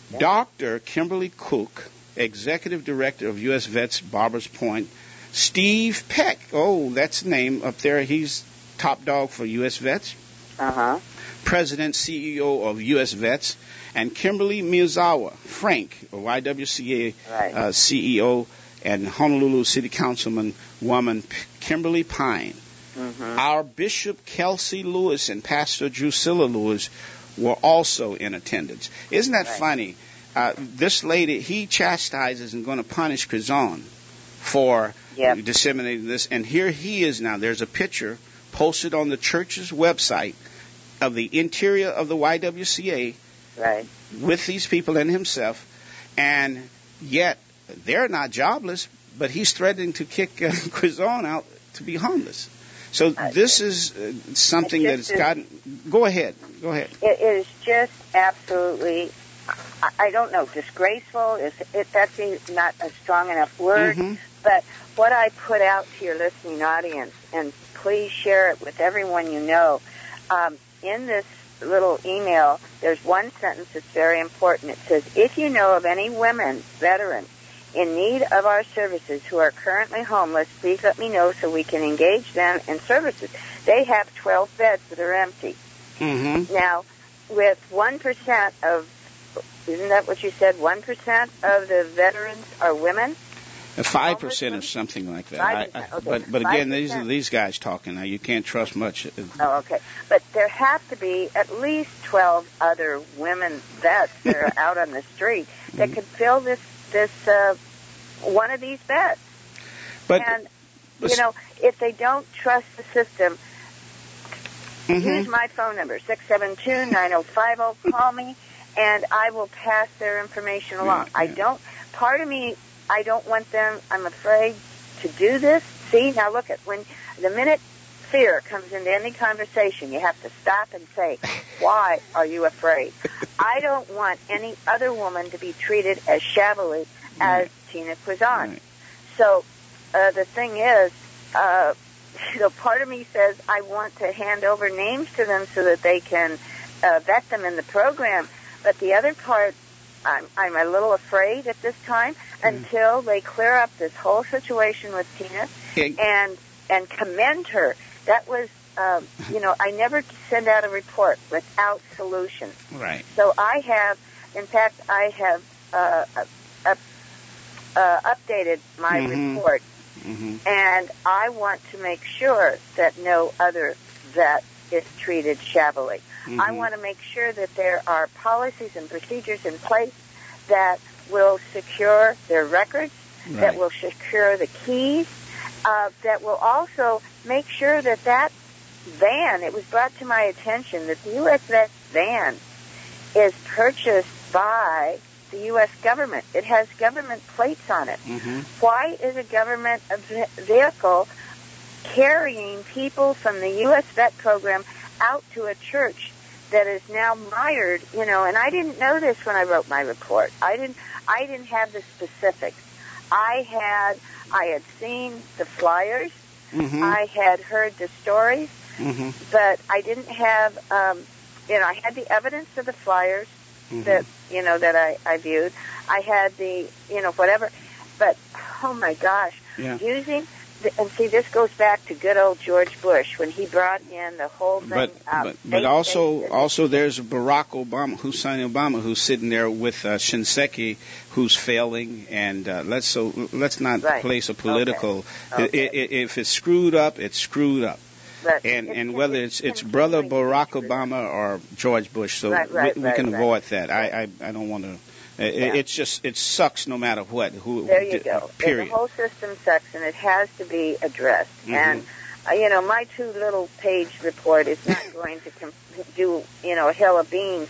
Dr. Kimberly Cook, Executive Director of U.S. Vets Barbers Point, Steve Peck. Oh, that's the name up there. He's top dog for U.S. Vets. President, CEO of U.S. Vets, and Kimberly Miyazawa Frank, YWCA CEO, and Honolulu City Councilman woman Kimberly Pine. Our Bishop Kelsey Lewis and Pastor Drusilla Lewis were also in attendance. Isn't that funny? This lady, he chastises and going to punish Kazan for disseminating this, and here he is now. There's a picture posted on the church's website of the interior of the YWCA with these people and himself, and yet they're not jobless, but he's threatening to kick Kazan out to be homeless. So this is something that's gotten... Go ahead. It is just absolutely, I don't know, disgraceful. That's not a strong enough word, but what I put out to your listening audience, and please share it with everyone you know, in this little email, there's one sentence that's very important. It says, if you know of any women, veterans, in need of our services who are currently homeless, please let me know so we can engage them in services. They have 12 beds that are empty. Now, with 1% of, isn't that what you said, 1% of the veterans are women? 5% or something like that. But again, these guys talking now. You can't trust much. Oh, okay. But there have to be at least 12 other women vets that are out on the street that could fill this one of these beds. And if they don't trust the system, use my phone number 672-9050. Call me, and I will pass their information along. Part of me, I don't want them, I'm afraid, to do this. See, now look at the minute fear comes into any conversation, you have to stop and say, why are you afraid? I don't want any other woman to be treated as shabbily as Tina Kazan. So the thing is, part of me says I want to hand over names to them so that they can vet them in the program. But the other part, I'm a little afraid at this time until they clear up this whole situation with Tina and commend her. That was, I never send out a report without solutions. Right. So I have updated my report, and I want to make sure that no other vet is treated shabbily. I want to make sure that there are policies and procedures in place that will secure their records, that will secure the keys, that will also make sure that van, it was brought to my attention that the U.S. Vet van is purchased by the U.S. government. It has government plates on it. Why is a government vehicle carrying people from the U.S. Vet program out to a church that is now mired, and I didn't know this when I wrote my report. I didn't have the specifics. I had seen the flyers. I had heard the stories, but I didn't have, I had the evidence of the flyers that, that I viewed. I had the, whatever, but, oh my gosh, using, and see, this goes back to good old George Bush when he brought in the whole thing. But also there's Barack Obama, Hussein Obama, who's sitting there with Shinseki, who's failing, and let's not place a political. If it's screwed up, it's screwed up. And whether it's brother Barack Obama or George Bush, so we can avoid that. I don't want to. It sucks no matter what. There you go. Period. The whole system sucks, and it has to be addressed. And my 2 little page report is not going to do a hill of beans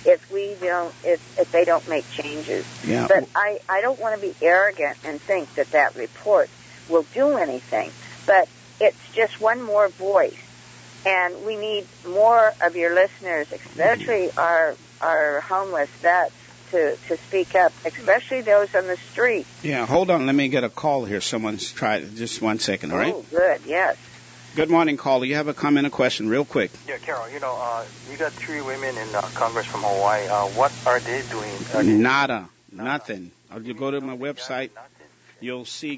if they don't make changes. Yeah. But I don't want to be arrogant and think that report will do anything. But it's just one more voice. And we need more of your listeners, especially our homeless vets, to speak up, especially those on the street. Yeah, hold on. Let me get a call here. Someone's tried. Just 1 second, all right? Oh, good, yes. Good morning, caller. You have a comment or question, real quick? Yeah, Carol, you got 3 women in Congress from Hawaii. What are they doing? Nada. Nothing. You go to my website, you'll see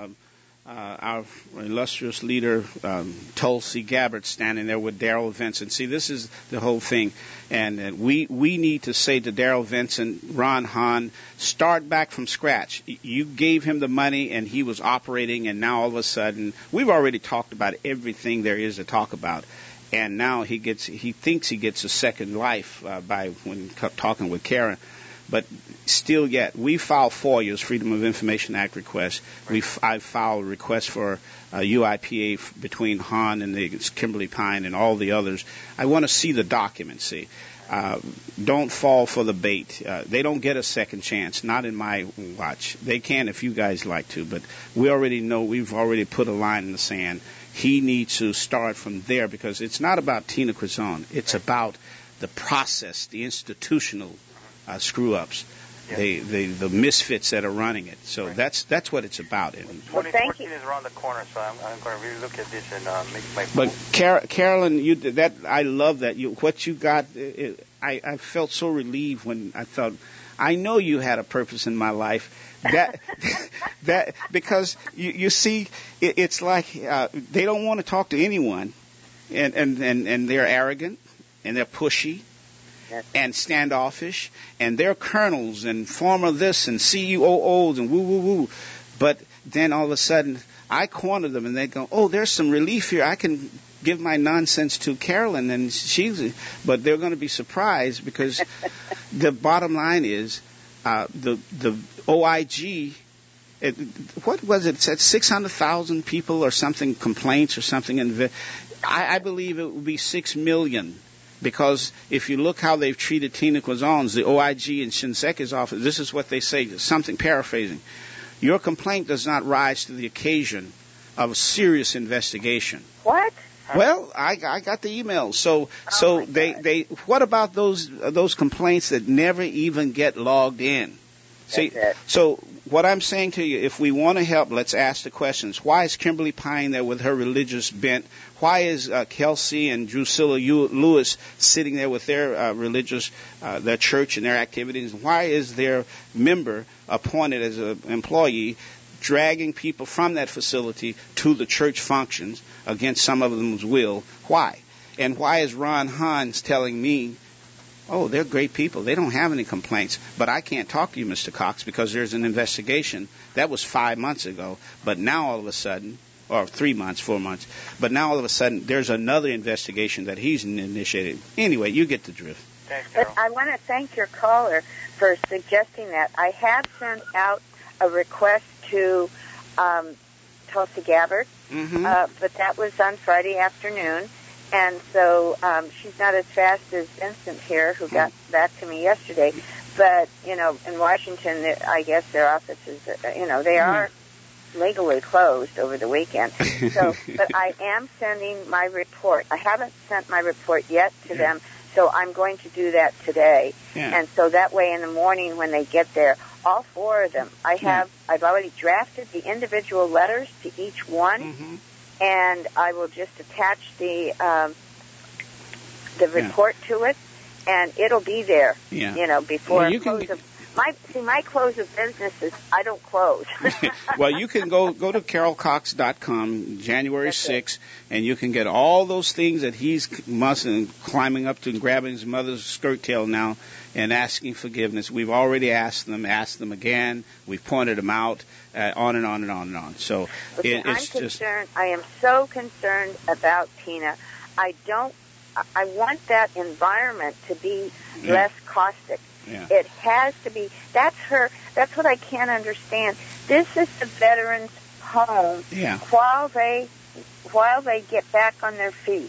our illustrious leader, Tulsi Gabbard, standing there with Darrell Vinson. See, this is the whole thing. And we need to say to Darrell Vinson, Ron Hahn, start back from scratch. You gave him the money, and he was operating, and now all of a sudden, we've already talked about everything there is to talk about. And now he thinks he gets a second life by when talking with Karen. But still yet, we filed FOIA's Freedom of Information Act request. I filed requests for UIPA between Hahn and the Kimberly Pine and all the others. I want to see the documents, see. Don't fall for the bait. They don't get a second chance, not in my watch. They can if you guys like to, but we already know, we've already put a line in the sand. He needs to start from there because it's not about Tina Quizon. It's about the process, the institutional screw-ups, the misfits that are running it. So that's what it's about. Well, 2014 is around the corner, so I'm going to really look at this and make my vote. But Carolyn, I love that. What you got, I felt so relieved when I thought, I know you had a purpose in my life. That because you see, it's like they don't want to talk to anyone, and they're arrogant and they're pushy. And standoffish, and they're colonels and former this and COOs and woo. But then all of a sudden, I corner them, and they go, "Oh, there's some relief here. I can give my nonsense to Carolyn," and but they're going to be surprised because the bottom line is the OIG. What was it? It said 600,000 people or something complaints or something, and I believe it would be 6 million. Because if you look how they've treated Tina Quizon's, the OIG in Shinseki's office, this is what they say, something paraphrasing. Your complaint does not rise to the occasion of a serious investigation. What? Well, I got the email. So they what about those complaints that never even get logged in? See, so what I'm saying to you, if we want to help, let's ask the questions. Why is Kimberly Pine there with her religious bent? Why is Kelsey and Drusilla Lewis sitting there with their religious, their church and their activities? Why is their member appointed as an employee dragging people from that facility to the church functions against some of them's will? Why? And why is Ron Hans telling me, oh, they're great people. They don't have any complaints. But I can't talk to you, Mr. Cox, because there's an investigation. That was 5 months ago. But now all of a sudden, or 3 months, 4 months, but now all of a sudden there's another investigation that he's initiated. Anyway, you get the drift. Thanks, Carol. But I want to thank your caller for suggesting that. I have sent out a request to Tulsi Gabbard, but that was on Friday afternoon. And so she's not as fast as Vincent here, who got back to me yesterday. But, in Washington, I guess their offices, they are legally closed over the weekend. So, but I am sending my report. I haven't sent my report yet to them, so I'm going to do that today. And so that way in the morning when they get there, all 4 of them, I've already drafted the individual letters to each one. And I will just attach the report to it, and it'll be there. Before close of my close of business is I don't close. Well, you can go to carolcox.com January 6th, and you can get all those things that he's climbing up to and grabbing his mother's skirt tail now and asking forgiveness. We've already asked them again. We've pointed them out, on and on and on and on. So it's concerned. I am so concerned about Tina. I want that environment to be less caustic. It has to be. That's what I can't understand. This is the veterans' home while they get back on their feet.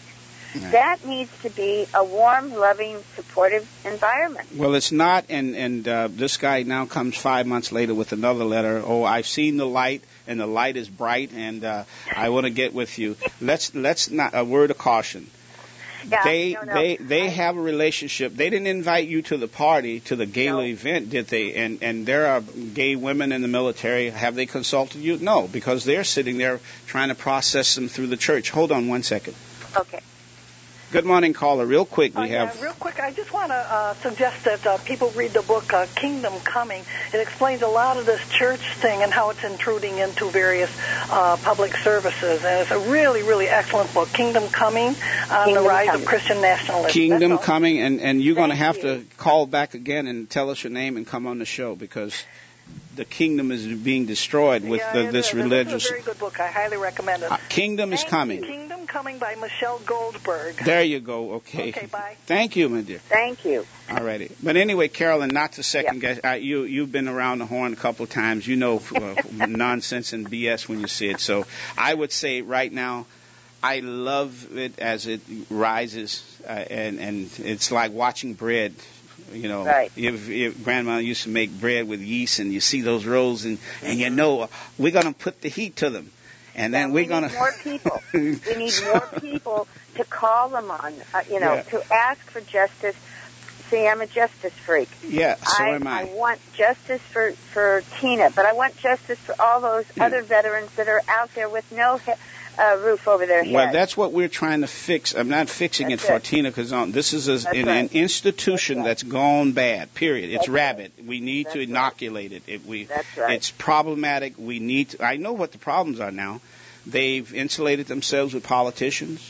That needs to be a warm, loving, supportive environment. Well, it's not, and this guy now comes 5 months later with another letter. Oh, I've seen the light, and the light is bright, and I want to get with you. Let's not, a word of caution. Yeah, they have a relationship. They didn't invite you to the party, to the gala event, did they? And there are gay women in the military. Have they consulted you? No, because they're sitting there trying to process them through the church. Hold on 1 second. Okay. Good morning, caller. Real quick, we have... Yeah, real quick, I just want to suggest that people read the book Kingdom Coming. It explains a lot of this church thing and how it's intruding into various public services. And it's a really, really excellent book, Kingdom Coming, on the Rise of Christian Nationalism. Kingdom Coming, and you're going to have to call back again and tell us your name and come on the show, because the kingdom is being destroyed with this religious... It's a very good book. I highly recommend it. Kingdom is Coming. Kingdom Coming by Michelle Goldberg. There you go. Okay, bye. Thank you, my dear. Thank you. All righty. But anyway, Carolyn, not to second guess, you've been around the horn a couple of times. You know nonsense and BS when you see it. So I would say right now, I love it as it rises, and it's like watching bread. You know, if Grandma used to make bread with yeast, and you see those rolls, and you know, we're going to put the heat to them. And then we're going to... We need more people. We need more people to call them on, to ask for justice. See, I'm a justice freak. Yeah, so am I. I want justice for Tina, but I want justice for all those other veterans that are out there with no roof over their head. Well, that's what we're trying to fix. I'm not fixing it for Tina Kazan. This is an institution that's gone bad, period. It's rabid. We need to inoculate it. It's problematic. We need to... I know what the problems are now. They've insulated themselves with politicians.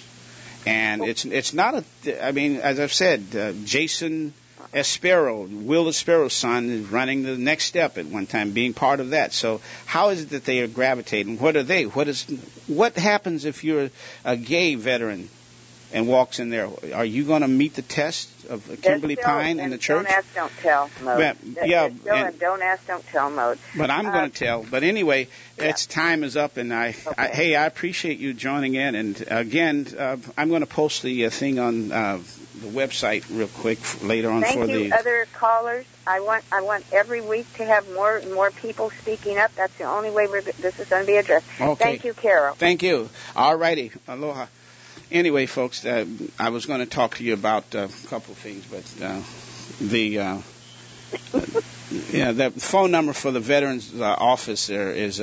And it's not a... I mean, as I've said, Jason Espero, Will Espero's son, is running the Next Step at one time, being part of that. So how is it that they are gravitating? What are they? What happens if you're a gay veteran and walks in there? Are you going to meet the test of Kimberly Pine in the church? Don't ask, don't tell mode. Don't ask, don't tell mode. But I'm going to tell. But anyway, its time is up, and I appreciate you joining in. And again, I'm going to post the thing on the website real quick later on. Thank you, other callers. I want every week to have more and more people speaking up. That's the only way this is going to be addressed. Okay. Thank you, Carol. Thank you. All righty. Aloha. Anyway, folks, I was going to talk to you about a couple of things, but the phone number for the Veterans Office there is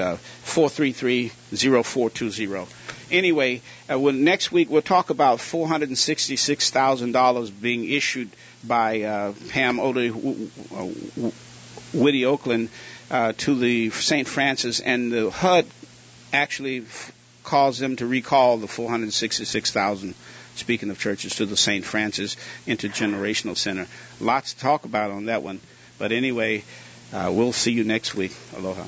433-0420. Anyway, next week we'll talk about $466,000 being issued by Pam Whitty Oakland to the St. Francis, and the HUD actually caused them to recall the $466,000, speaking of churches, to the St. Francis Intergenerational Center. Lots to talk about on that one. But anyway, we'll see you next week. Aloha.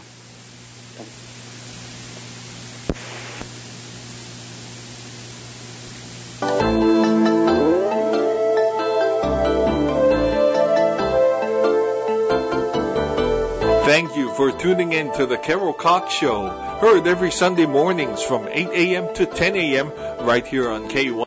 Thank you for tuning in to the Carol Cox Show, heard every Sunday mornings from 8 a.m. to 10 a.m. right here on K1.